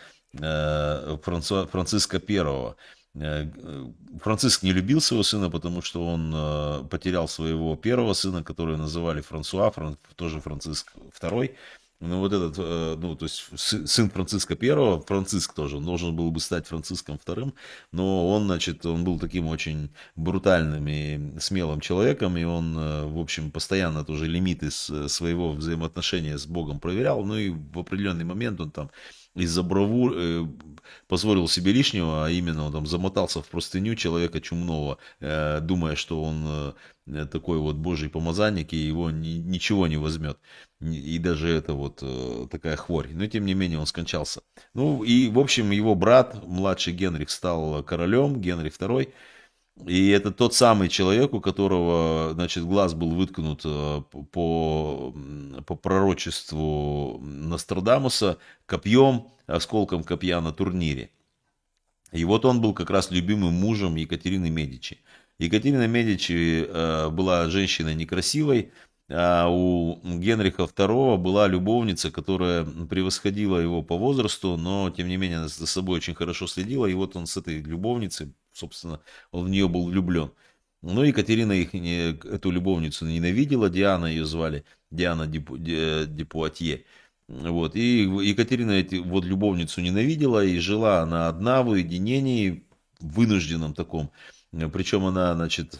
э, Франсуа- Франциска Первого. Э, э, Франциск не любил своего сына, потому что он э, потерял своего первого сына, которого называли Франсуа, Фран- тоже Франциск Второй. Ну, вот этот, э, ну, то есть сы- сын Франциска Первого, Франциск тоже, он должен был бы стать Франциском Вторым, но он, значит, он был таким очень брутальным и смелым человеком, и он, э, в общем, постоянно тоже лимиты с- своего взаимоотношения с Богом проверял, ну и в определенный момент он там из-за бравур э, позволил себе лишнего, а именно он там замотался в простыню человека чумного, э, думая, что он э, такой вот божий помазанник, и его ни- ничего не возьмет. И даже это вот э, такая хворь. Но тем не менее он скончался. Ну и в общем его брат, младший Генрих, стал королем, Генрих второй. И это тот самый человек, у которого, значит, глаз был выткнут э, по, по пророчеству Нострадамуса копьем, осколком копья на турнире. И вот он был как раз любимым мужем Екатерины Медичи. Екатерина Медичи э, была женщиной некрасивой, а у Генриха второго была любовница, которая превосходила его по возрасту, но тем не менее за собой очень хорошо следила. И вот он с этой любовницей, собственно, он в нее был влюблен. Но Екатерина их не, эту любовницу ненавидела, Диана ее звали, Диана Депу, Депуатье. Вот. И Екатерина эти, вот, любовницу ненавидела, и жила она одна в уединении, вынужденном таком. Причем она, значит,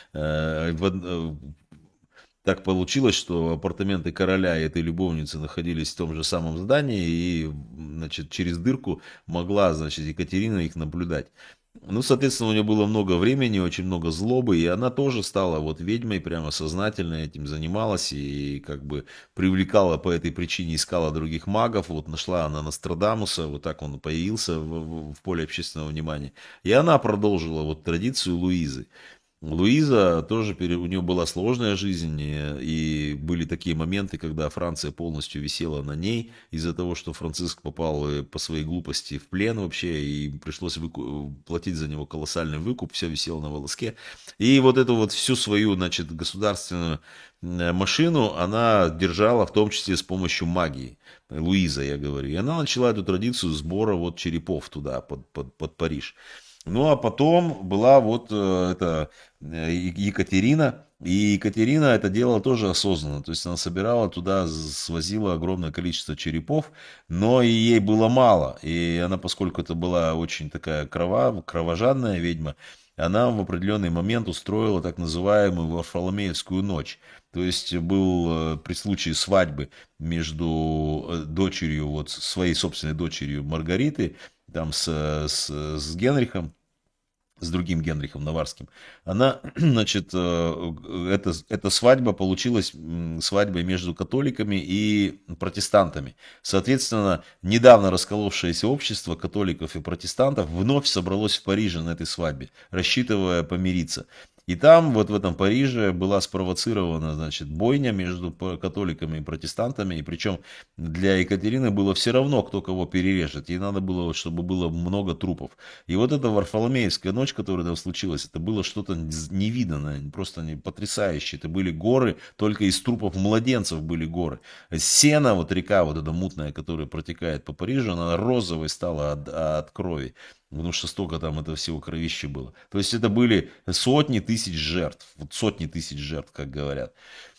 так получилось, что апартаменты короля и этой любовницы находились в том же самом здании, и, значит, через дырку могла, значит, Екатерина их наблюдать. Ну, соответственно, у нее было много времени, очень много злобы, и она тоже стала вот ведьмой, прямо сознательно этим занималась, и как бы привлекала по этой причине, искала других магов, вот нашла она Нострадамуса, вот так он появился в, в поле общественного внимания, и она продолжила вот традицию Луизы. Луиза тоже, у нее была сложная жизнь, и были такие моменты, когда Франция полностью висела на ней из-за того, что Франциск попал по своей глупости в плен вообще, и пришлось выку- платить за него колоссальный выкуп, все висело на волоске. И вот эту вот всю свою, значит, государственную машину она держала в том числе с помощью магии. Луиза, я говорю. И она начала эту традицию сбора вот черепов туда, под, под, под Париж. Ну, а потом была вот э, эта э, Екатерина, и Екатерина это делала тоже осознанно, то есть она собирала туда, свозила огромное количество черепов, но и ей было мало, и она, поскольку это была очень такая крова, кровожадная ведьма, она в определенный момент устроила так называемую Варфоломеевскую ночь. То есть был э, при случае свадьбы между э, дочерью, вот своей собственной дочерью Маргариты, там с, с, с Генрихом, с другим Генрихом Наварским, она, значит, э, эта, эта свадьба получилась свадьбой между католиками и протестантами. Соответственно, недавно расколовшееся общество католиков и протестантов вновь собралось в Париже на этой свадьбе, рассчитывая помириться. И там, вот в этом Париже, была спровоцирована, значит, бойня между католиками и протестантами. И причем для Екатерины было все равно, кто кого перережет. Ей надо было, чтобы было много трупов. И вот эта Варфоломеевская ночь, которая там случилась, это было что-то невиданное, просто потрясающее. Это были горы, только из трупов младенцев были горы. Сена, вот река вот эта мутная, которая протекает по Парижу, она розовой стала от, от крови. Потому что столько там этого всего кровища было. То есть это были сотни тысяч жертв. Вот сотни тысяч жертв, как говорят.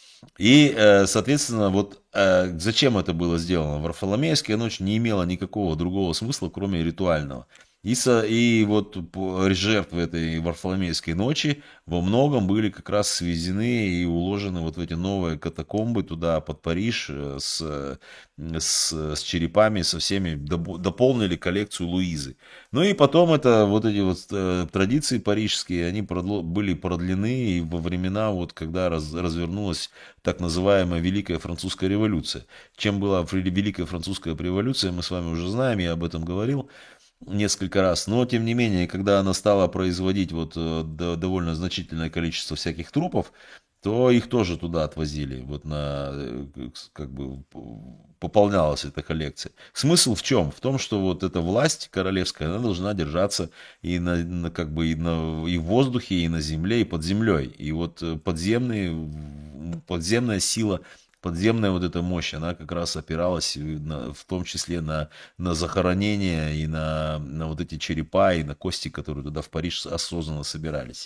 И, соответственно, вот зачем это было сделано? Варфоломеевская ночь не имела никакого другого смысла, кроме ритуального. И, со, и вот жертвы этой Варфоломеевской ночи во многом были как раз свезены и уложены вот в эти новые катакомбы туда, под Париж, с, с, с черепами, со всеми, дополнили коллекцию Луизы. Ну и потом это, вот эти вот традиции парижские, они продло, были продлены и во времена, вот, когда раз, развернулась так называемая Великая Французская революция. Чем была Великая Французская революция, мы с вами уже знаем, я об этом говорил несколько раз, но тем не менее, когда она стала производить вот довольно значительное количество всяких трупов, то их тоже туда отвозили, вот на, как бы, пополнялась эта коллекция. Смысл в чем? В том, что вот эта власть королевская, она должна держаться и, на, на, как бы, и, на, и в воздухе, и на земле, и под землей. И вот подземные, подземная сила, подземная вот эта мощь, она как раз опиралась на, в том числе на, на захоронение и на, на вот эти черепа и на кости, которые туда в Париж осознанно собирались.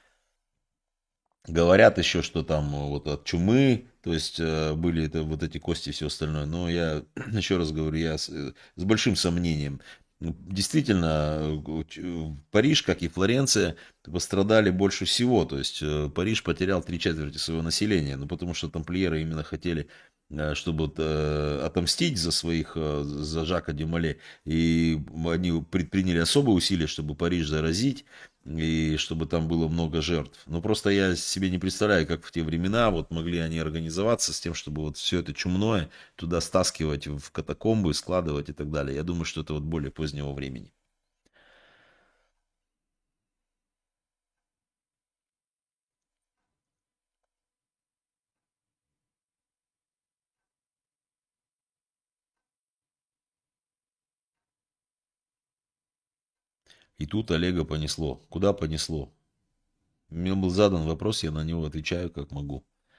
Говорят еще, что там вот от чумы, то есть были это, вот эти кости и все остальное. Но я еще раз говорю, я с, с большим сомнением. Действительно, Париж, как и Флоренция, пострадали больше всего. То есть Париж потерял три четверти своего населения, ну, потому что тамплиеры именно хотели э, чтобы вот, э, отомстить за своих, э, за Жака Дюмале. И они предприняли особые усилия, чтобы Париж заразить, и чтобы там было много жертв. Но просто я себе не представляю, как в те времена вот могли они организоваться с тем, чтобы вот все это чумное туда стаскивать в катакомбы, складывать и так далее. Я думаю, что это вот более позднего времени. И тут Олега понесло. Куда понесло? Мне был задан вопрос, я на него отвечаю как могу.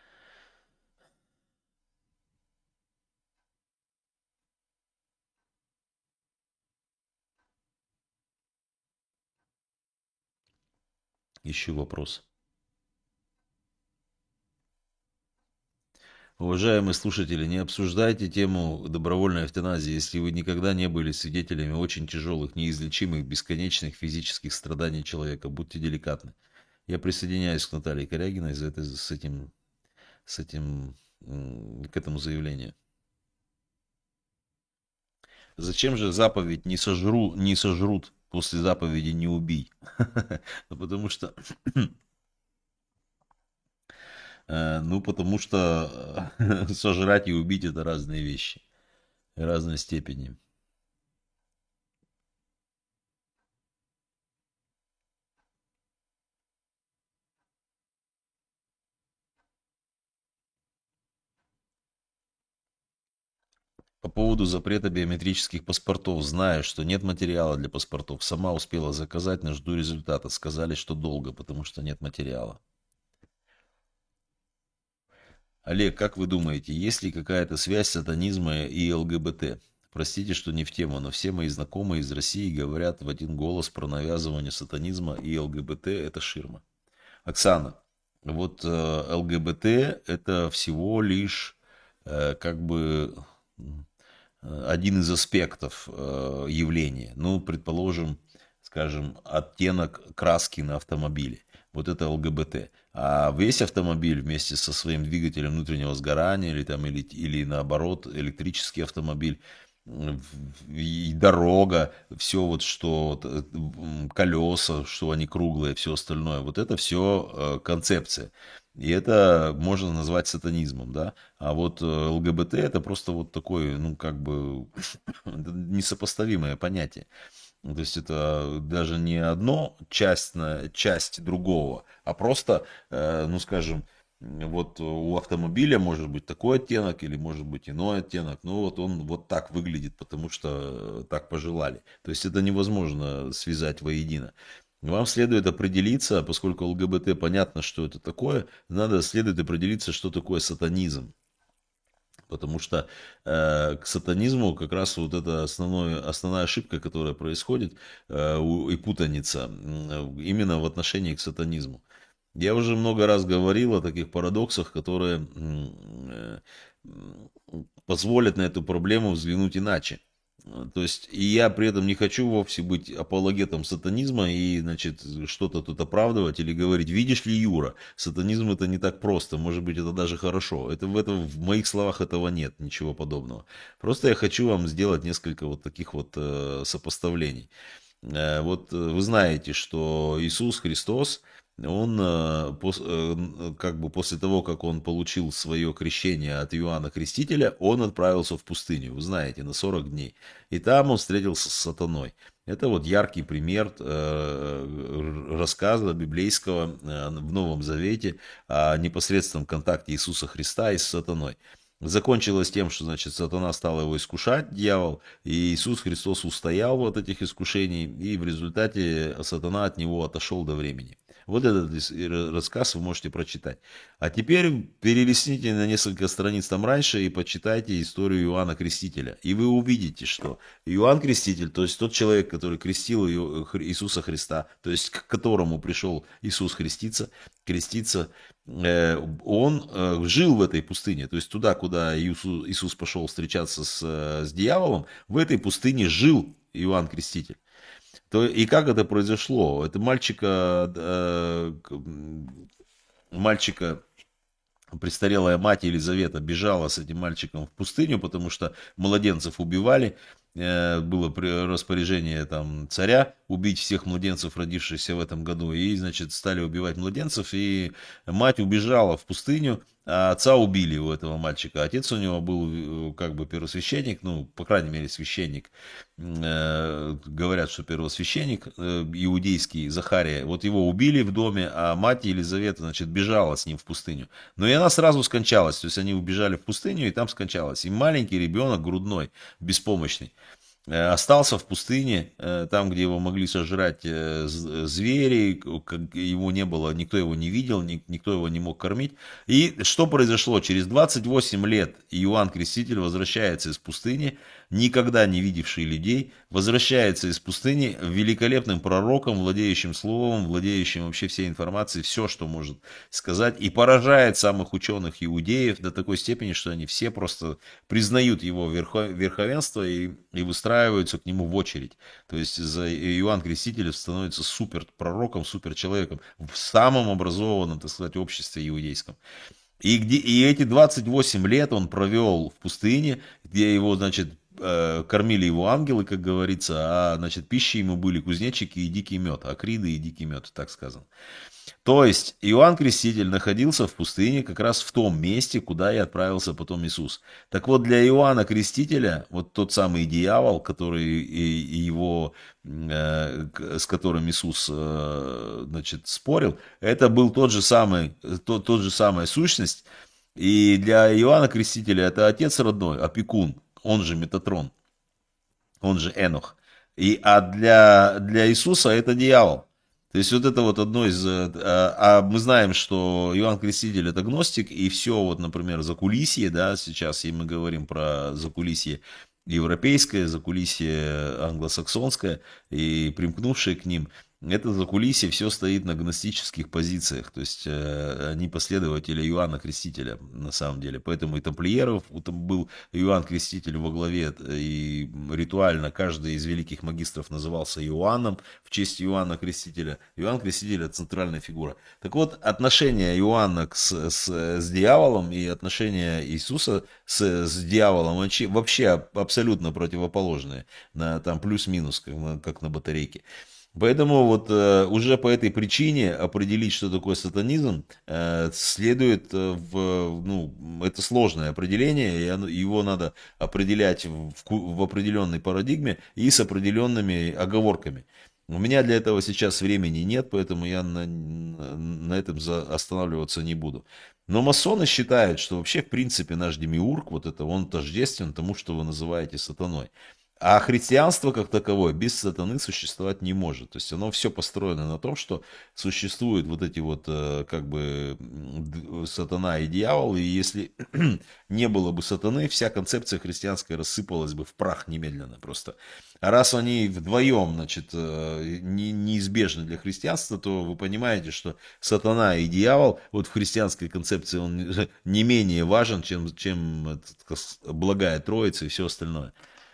Ищу вопрос. Уважаемые слушатели, не обсуждайте тему добровольной эвтаназии, если вы никогда не были свидетелями очень тяжелых, неизлечимых, бесконечных физических страданий человека. Будьте деликатны. Я присоединяюсь к Наталье Корягиной за это, с этим, с этим, к этому заявлению. Зачем же заповедь не сожру, не сожрут после заповеди не убий? Ну, потому что, э, ну, потому что э, сожрать и убить это разные вещи, разной степени. По поводу запрета биометрических паспортов, знаю, что нет материала для паспортов. Сама успела заказать, но жду результата. Сказали, что долго, потому что нет материала. Олег, как вы думаете, есть ли какая-то связь сатанизма и ЛГБТ? Простите, что не в тему, но все мои знакомые из России говорят в один голос про навязывание сатанизма и ЛГБТ – это ширма. Оксана, вот э, ЛГБТ – это всего лишь э, как бы один из аспектов э, явления. Ну, предположим, скажем, оттенок краски на автомобиле. Вот это ЛГБТ. А весь автомобиль вместе со своим двигателем внутреннего сгорания или, там, или, или наоборот электрический автомобиль, и дорога, все вот что, колеса, что они круглые, все остальное, вот это все концепция. И это можно назвать сатанизмом, да. А вот ЛГБТ это просто вот такое, ну, как бы, несопоставимое понятие. Ну, то есть это даже не одно часть, на, часть другого, а просто, э, ну скажем, вот у автомобиля может быть такой оттенок или может быть иной оттенок, но вот он вот так выглядит, потому что так пожелали. То есть это невозможно связать воедино. Вам следует определиться, поскольку ЛГБТ понятно, что это такое, надо следует определиться, что такое сатанизм. Потому что э, к сатанизму как раз вот это основное, основная ошибка, которая происходит, э, у, и путаница м, именно в отношении к сатанизму. Я уже много раз говорил о таких парадоксах, которые м, э, м, позволят на эту проблему взглянуть иначе. Э, То есть, и я при этом не хочу вовсе быть апологетом сатанизма и, значит, что-то тут оправдывать или говорить, видишь ли, Юра, сатанизм это не так просто, может быть, это даже хорошо. Это в, этом, в моих словах этого нет, ничего подобного. Просто я хочу вам сделать несколько вот таких вот э, сопоставлений. Э, вот э, вы знаете, что Иисус Христос, он э, пос- э, как бы после того, как он получил свое крещение от Иоанна Крестителя, он отправился в пустыню, вы знаете, на сорок дней. И там он встретился с сатаной. Это вот яркий пример э, рассказа библейского э, в Новом Завете о непосредственном контакте Иисуса Христа и с сатаной. Закончилось тем, что, значит, сатана стал его искушать, дьявол, и Иисус Христос устоял от этих искушений, и в результате сатана от него отошел до времени. Вот этот рассказ вы можете прочитать. А теперь перелистните на несколько страниц там раньше и почитайте историю Иоанна Крестителя. И вы увидите, что Иоанн Креститель, то есть тот человек, который крестил Иисуса Христа, то есть к которому пришел Иисус христиться, креститься, он жил в этой пустыне. То есть туда, куда Иисус пошел встречаться с, с дьяволом, в этой пустыне жил Иоанн Креститель. То, и как это произошло? Это мальчика, э, мальчика престарелая мать Елизавета бежала с этим мальчиком в пустыню, потому что младенцев убивали. Э, Было при- распоряжение там царя убить всех младенцев, родившихся в этом году. И, значит, стали убивать младенцев. И мать убежала в пустыню, а отца убили у этого мальчика. Отец у него был э, как бы первосвященник, ну, по крайней мере, священник. Э, Говорят, что первосвященник э, иудейский, Захария. Вот его убили в доме, а мать Елизавета, значит, бежала с ним в пустыню. Но и она сразу скончалась. То есть они убежали в пустыню, и там скончалась. И маленький ребенок, грудной, беспомощный, э, остался в пустыне, э, там, где его могли сожрать э, з- звери, как его не было, никто его не видел, ни- никто его не мог кормить. И что произошло? Через двадцать восемь лет Иоанн Креститель возвращается из пустыни, никогда не видевший людей, возвращается из пустыни великолепным пророком, владеющим словом, владеющим вообще всей информацией, все, что может сказать, и поражает самых ученых иудеев до такой степени, что они все просто признают его верхо- верховенство и, и выстраиваются к нему в очередь. То есть за Иоанн Креститель становится супер пророком, супер человеком в самом образованном, так сказать, обществе иудейском. И, где, и эти двадцать восемь лет он провел в пустыне, где его, значит, э, кормили его ангелы, как говорится, а, значит, пищей ему были кузнечики и дикий мед, акриды и дикий мед, так сказано. То есть Иоанн Креститель находился в пустыне как раз в том месте, куда и отправился потом Иисус. Так вот, для Иоанна Крестителя, вот тот самый дьявол, который и, и его, э, к- с которым Иисус, э, значит, спорил, это был тот же самый, тот, тот же самая сущность. И для Иоанна Крестителя это отец родной, опекун, он же Метатрон, он же Энох. И, а для, для Иисуса это дьявол. То есть вот это вот одно из... э, А, а мы знаем, что Иоанн Креститель это гностик, и все вот, например, закулисье, да, сейчас, и мы говорим про закулисье европейское, закулисье англосаксонское, и примкнувшее к ним, это закулисье все стоит на гностических позициях, то есть э, они последователи Иоанна Крестителя на самом деле, поэтому и тамплиеров, у там был Иоанн Креститель во главе, и ритуально каждый из великих магистров назывался Иоанном в честь Иоанна Крестителя. Иоанн Креститель это центральная фигура. Так вот, отношение Иоанна к- с, с, с дьяволом и отношение Иисуса с, с дьяволом вообще, вообще абсолютно противоположные, на, там плюс-минус, как на, как на батарейке. Поэтому вот э, уже по этой причине определить, что такое сатанизм, э, следует э, в, ну, это сложное определение, и оно- его надо определять в, ку- в определенной парадигме и с определенными оговорками. У меня для этого сейчас времени нет, поэтому я на, на этом за- останавливаться не буду. Но масоны считают, что вообще, в принципе, наш демиург, вот это, он тождествен тому, что вы называете сатаной. А христианство как таковое без сатаны существовать не может. То есть оно все построено на том, что существуют вот эти вот э, как бы м, д- сатана и дьявол. И если не было бы сатаны, вся концепция христианская рассыпалась бы в прах немедленно просто. А раз они вдвоем, значит, э, не- неизбежны для христианства, то вы понимаете, что сатана и дьявол вот в христианской концепции он не менее важен, чем, чем э, так сказать, благая троица и все остальное.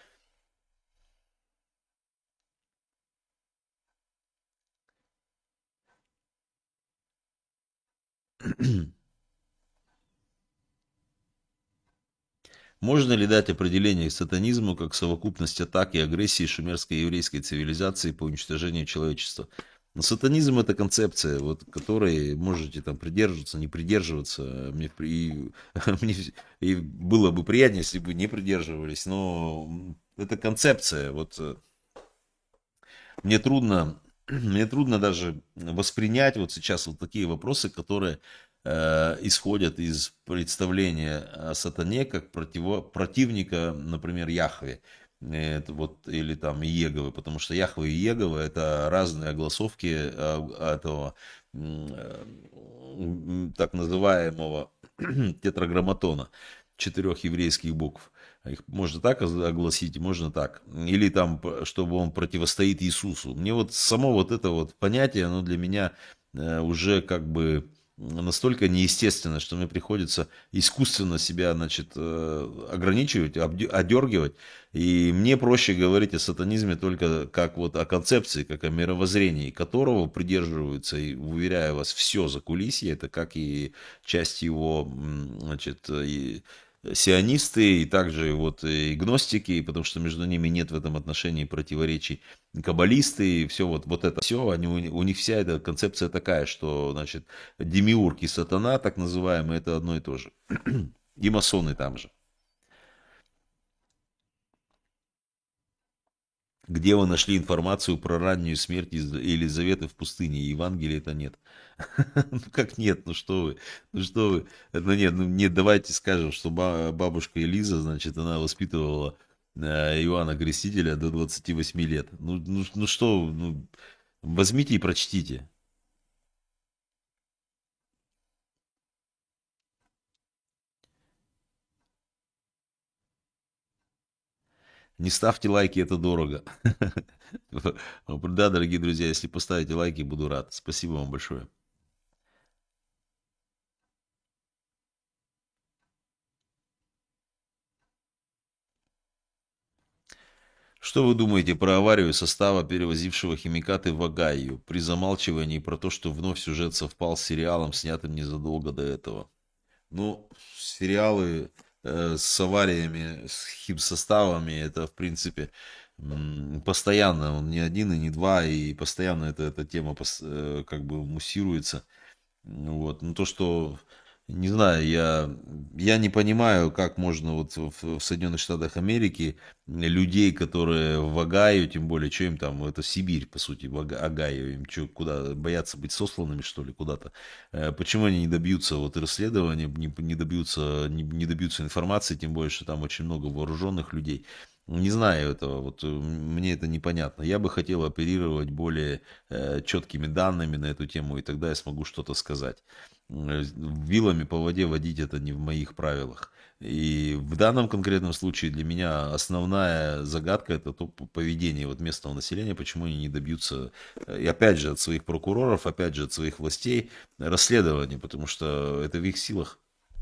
Можно ли дать определение сатанизму как совокупность атак и агрессии шумерской и еврейской цивилизации по уничтожению человечества? Но сатанизм это концепция, вот, которой можете там придерживаться, не придерживаться. Мне, при- мне и было бы приятнее, если бы не придерживались, но это концепция. Вот э, мне трудно, мне трудно даже воспринять вот сейчас вот такие вопросы, которые э, исходят из представления о сатане как противо, противника, например, Яхве. Э, Это вот, или там Иеговы, потому что Яхве и Иегова это разные огласовки э, этого м, э, м, так называемого тетраграмматона четырех еврейских букв. Их можно так огласить, можно так. Или там, чтобы он противостоит Иисусу. Мне вот само вот это вот понятие, оно для меня э, уже как бы настолько неестественно, что мне приходится искусственно себя, значит, э, ограничивать, обдё- одергивать. И мне проще говорить о сатанизме только как вот о концепции, как о мировоззрении, которого придерживаются, и уверяю вас, все закулисье, это как и часть его, м, значит, и сионисты, и также вот и гностики, потому что между ними нет в этом отношении противоречий, каббалисты, и все вот, вот это все, они, у, у них вся эта концепция такая, что, значит, демиург и сатана, так называемые, это одно и то же. И масоны там же. Где вы нашли информацию про раннюю смерть Из- Елизаветы в пустыне? Евангелия это нет. Ну как нет? Ну что вы? Ну что вы? Ну нет, ну нет, давайте скажем, что ба- бабушка Элиза, значит, она воспитывала э, Иоанна Крестителя до двадцати восьми лет. Ну, ну, ну что, вы, ну, возьмите и прочтите. Не ставьте лайки, это дорого. Да, дорогие друзья, если поставите лайки, буду рад. Спасибо вам большое. Что вы думаете про аварию состава, перевозившего химикаты в Огайо, при замалчивании про то, что вновь сюжет совпал с сериалом, снятым незадолго до этого? Ну, сериалы э, с авариями, с химсоставами, это, в принципе, м, постоянно, он не один и не два, и постоянно эта, эта тема пос- э, как бы муссируется. Ну вот. Ну, то, что, не знаю, я, я не понимаю, как можно вот в, в Соединенных Штатах Америки людей, которые в Огайо, тем более, что им там, это Сибирь, по сути, в Ога- Огайо, им что, куда, боятся быть сосланными, что ли, куда-то? Э, Почему они не добьются вот расследования, не, не добьются, не, не добьются информации, тем более, что там очень много вооруженных людей? Не знаю этого, вот э, мне это непонятно. Я бы хотел оперировать более э, четкими данными на эту тему, и тогда я смогу что-то сказать. Э, Вилами по воде водить это не в моих правилах. И в данном конкретном случае для меня основная загадка это то поведение вот местного населения, почему они не добьются, э, и опять же от своих прокуроров, опять же от своих властей расследования, потому что это в их силах.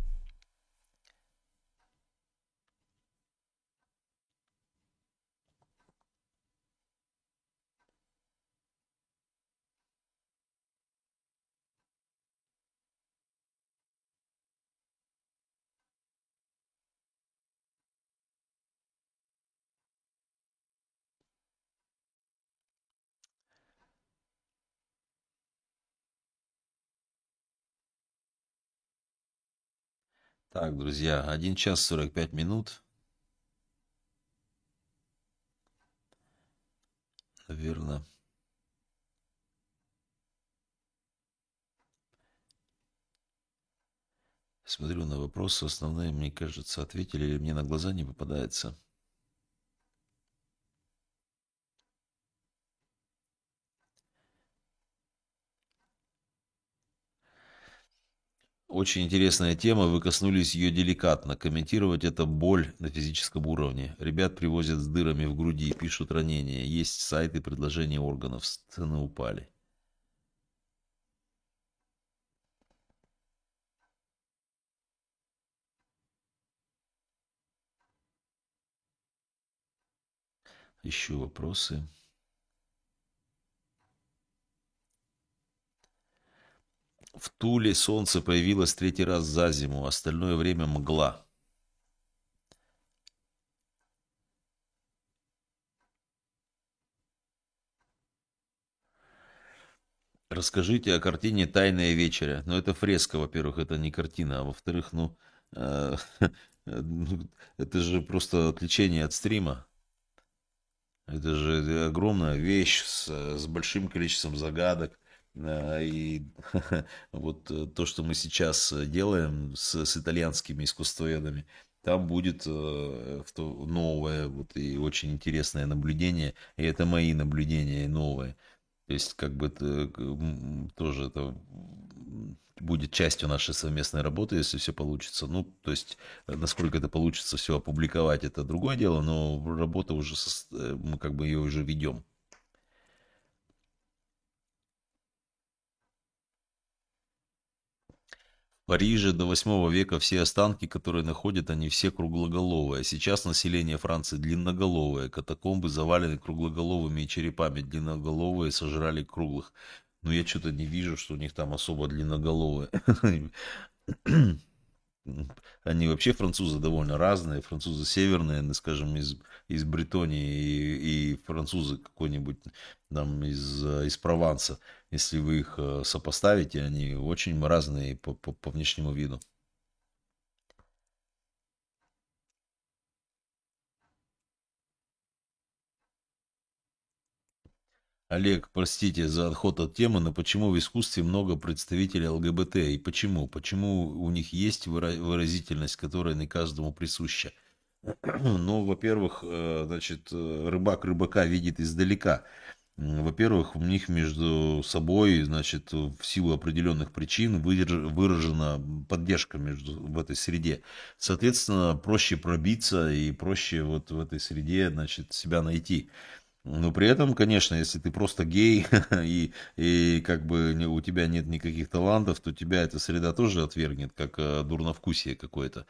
Так, друзья, один час сорок пять минут, наверное. Смотрю на вопросы, основные, мне кажется, ответили, или мне на глаза не попадается. Очень интересная тема, вы коснулись ее деликатно. Комментировать это боль на физическом уровне. Ребят привозят с дырами в груди, пишут ранения. Есть сайты предложения органов, цены упали. Еще вопросы. В Туле солнце появилось третий раз за зиму, остальное время мгла. Расскажите о картине «Тайная вечеря». Ну, это фреска, во-первых, это не картина, а во-вторых, ну, э, ну, это же просто отвлечение от стрима. Это же огромная вещь с, с большим количеством загадок. А, И вот э, то, что мы сейчас э, делаем с, с итальянскими искусствоведами, там будет э, в то- новое вот, и очень интересное наблюдение. И это мои наблюдения новые. То есть, как бы это, к- м, тоже это м, будет частью нашей совместной работы, если все получится. Ну, то есть, э, насколько это получится все опубликовать, это другое дело, но работа уже, сос- э, мы как бы ее уже ведем. Париже до восьмого века все останки, которые находят, они все круглоголовые. Сейчас население Франции длинноголовое. Катакомбы завалены круглоголовыми черепами. Длинноголовые сожрали круглых. Но я что-то не вижу, что у них там особо длинноголовые. Они вообще французы довольно разные. Французы северные, ну, скажем, из, из Бретонии и, и французы какой-нибудь там из, э, из Прованса. Если вы их э, сопоставите, они очень разные по, по, по внешнему виду. Олег, простите за отход от темы, но почему в искусстве много представителей ЛГБТ и почему? Почему у них есть выра- выразительность, которая не каждому присуща? Ну, во-первых, э, значит, э, рыбак рыбака видит издалека. М, Во-первых, у них между собой, значит, в силу определенных причин выдерж- выражена поддержка между, в этой среде. Соответственно, проще пробиться и проще вот в этой среде, значит, себя найти. Но при этом, конечно, если ты просто гей и, и как бы не- у тебя нет никаких талантов, то тебя эта среда тоже отвергнет, как э, дурновкусие какое-то.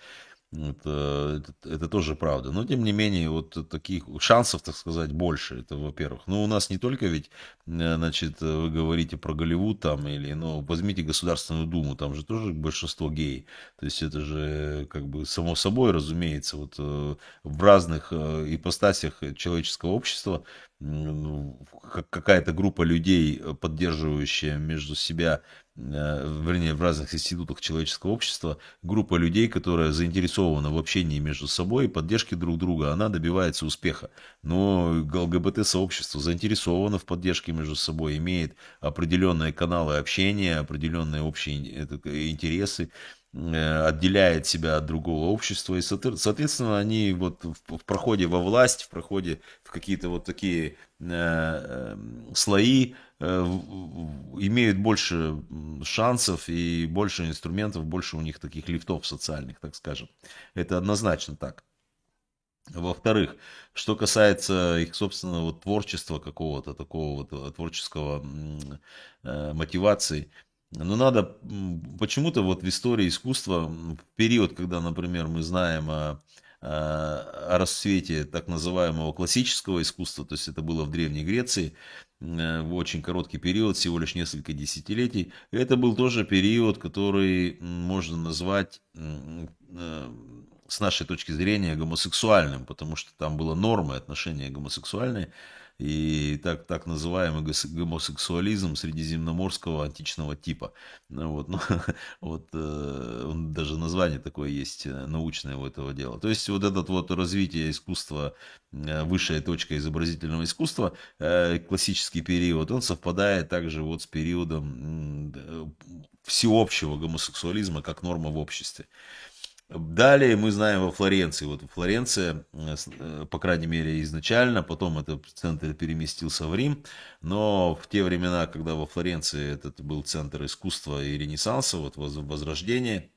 Это, это, это тоже правда. Но, тем не менее, вот таких шансов, так сказать, больше. Это, во-первых. Но у нас не только ведь, э, значит, вы говорите про Голливуд там, или, ну, возьмите Государственную Думу, там же тоже большинство геи. То есть это же, как бы, само собой, разумеется, вот э, в разных э, ипостасях человеческого общества м, ну, как- какая-то группа людей, э, поддерживающая между себя, э, вернее, в разных институтах человеческого общества, группа людей, которая заинтересована в общении между собой и поддержке друг друга, она добивается успеха. Но ЛГБТ-сообщество заинтересовано в поддержке между собой, имеет определенные каналы общения, определенные общие это, интересы, э, отделяет себя от другого общества. И, соответ- соответственно, они вот в, в проходе во власть, в проходе в какие-то вот такие э, э, слои э, в- в- имеют больше м, шансов и больше инструментов, больше у них таких лифтов социальных, так скажем. Это однозначно так. Во-вторых, что касается их собственного вот творчества какого-то, такого вот э, творческого м, э, мотивации, ну надо м, почему-то вот в истории искусства, м, в период, когда, например, мы знаем о, о- о расцвете так называемого классического искусства, то есть это было в Древней Греции, э, в очень короткий период, всего лишь несколько десятилетий, это был тоже период, который м, можно назвать м, э, с нашей точки зрения гомосексуальным, потому что там было нормой отношения гомосексуальные, и так, так называемый гос- гомосексуализм средиземноморского античного типа. Ну, вот, ну, вот э, он- даже название такое есть э, научное у этого дела. То есть вот это вот развитие искусства, э, высшая точка изобразительного искусства, э, классический период, он совпадает также вот с периодом м, э, всеобщего гомосексуализма как норма в обществе. Далее мы знаем во Флоренции. Вот Флоренция, э, с- э, по крайней мере, изначально, потом этот центр переместился в Рим, но в те времена, когда во Флоренции этот был центр искусства и ренессанса, вот воз- возрождения,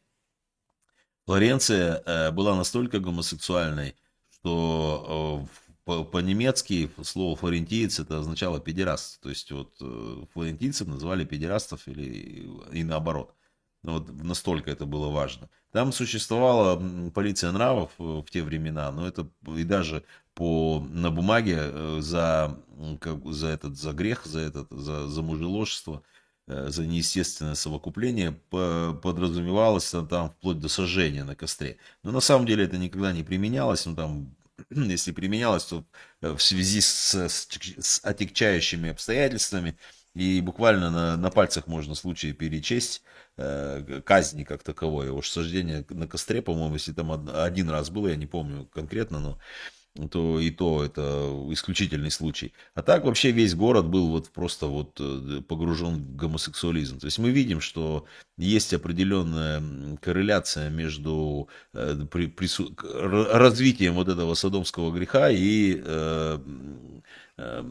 Флоренция э, была настолько гомосексуальной, что э, в- по- по-немецки слово флорентиец это означало педераст. То есть вот э, флорентийцев называли педерастов или и наоборот. Ну, вот настолько это было важно. Там существовала м, полиция нравов э, в те времена, но это и даже по, на бумаге э, за, м, как, за этот за грех, за этот за, за мужеложество, э, за неестественное совокупление по- подразумевалось там там вплоть до сожжения на костре. Но на самом деле это никогда не применялось. Ну там, если применялось, то э, в связи с, с, с отягчающими обстоятельствами. И буквально на, на пальцах можно случаи перечесть э, казни как таковой. Уж сожжение на костре, по-моему, если там од- один раз было, я не помню конкретно, но то и то это исключительный случай. А так вообще весь город был вот просто вот э, погружен в гомосексуализм. То есть мы видим, что есть определенная м, корреляция между э, при- прису- к- р- развитием вот этого содомского греха и э, м, э,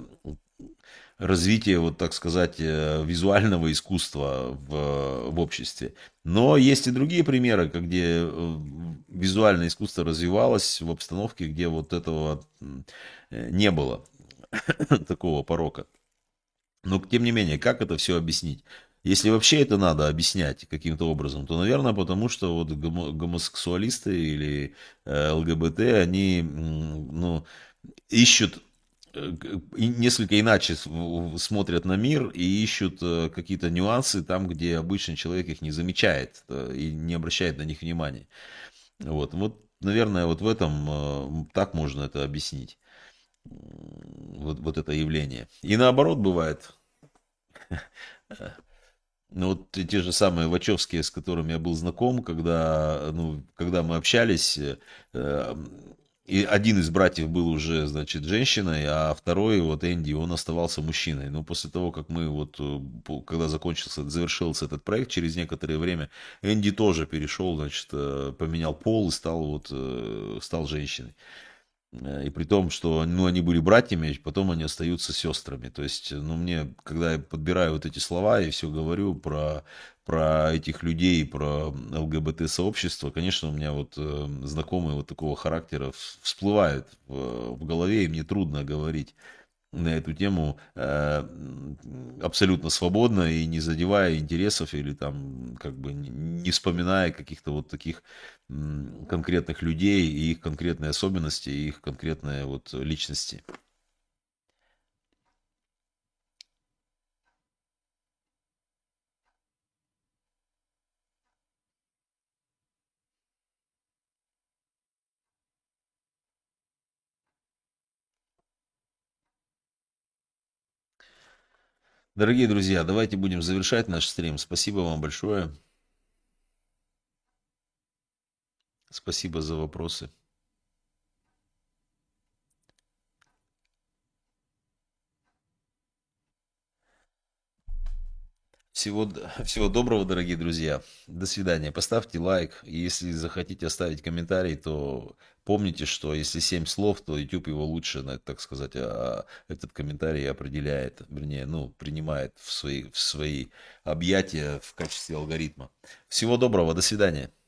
развитие, вот так сказать, э, визуального искусства в, в обществе. Но есть и другие примеры, как где э, визуальное искусство развивалось в обстановке, где вот этого м, э, не было, такого порока. Но тем не менее, как это все объяснить? Если вообще это надо объяснять каким-то образом, то, наверное, потому что вот гомо- гомосексуалисты или э, ЛГБТ, они, м, ну, ищут э, г- и несколько иначе с- в- смотрят на мир и ищут э, какие-то нюансы там, где обычный человек их не замечает э, и не обращает на них внимания. Вот, вот, наверное, вот в этом э, так можно это объяснить, вот, вот это явление. И наоборот бывает. Ну, вот те те же самые Вачовские, с которыми я был знаком, когда, ну, когда мы общались, э, э, и один из братьев был уже, значит, женщиной, а второй, вот Энди, он оставался мужчиной. Но после того, как мы вот, э, по- когда закончился, завершился этот проект, через некоторое время Энди тоже перешел, значит, э, поменял пол и стал вот, э, стал женщиной. Э, И при том, что ну, они были братьями, потом они остаются сестрами. То есть, ну, мне, когда я подбираю вот эти слова и все говорю про, про этих людей, про ЛГБТ-сообщество, конечно, у меня вот э, знакомые вот такого характера в- всплывают в, в голове, и мне трудно говорить на эту тему э, абсолютно свободно и не задевая интересов или там как бы не не вспоминая каких-то вот таких м, конкретных людей и их конкретные особенности, и их конкретные вот личности. Дорогие друзья, давайте будем завершать наш стрим. Спасибо вам большое. Спасибо за вопросы. Всего, д- всего доброго, дорогие друзья. До свидания. Поставьте лайк. И если захотите оставить комментарий, то помните, что если семь слов, то YouTube его лучше, на- так сказать, а, этот комментарий определяет, вернее, ну, принимает в свои, в свои объятия в качестве алгоритма. Всего доброго. До свидания.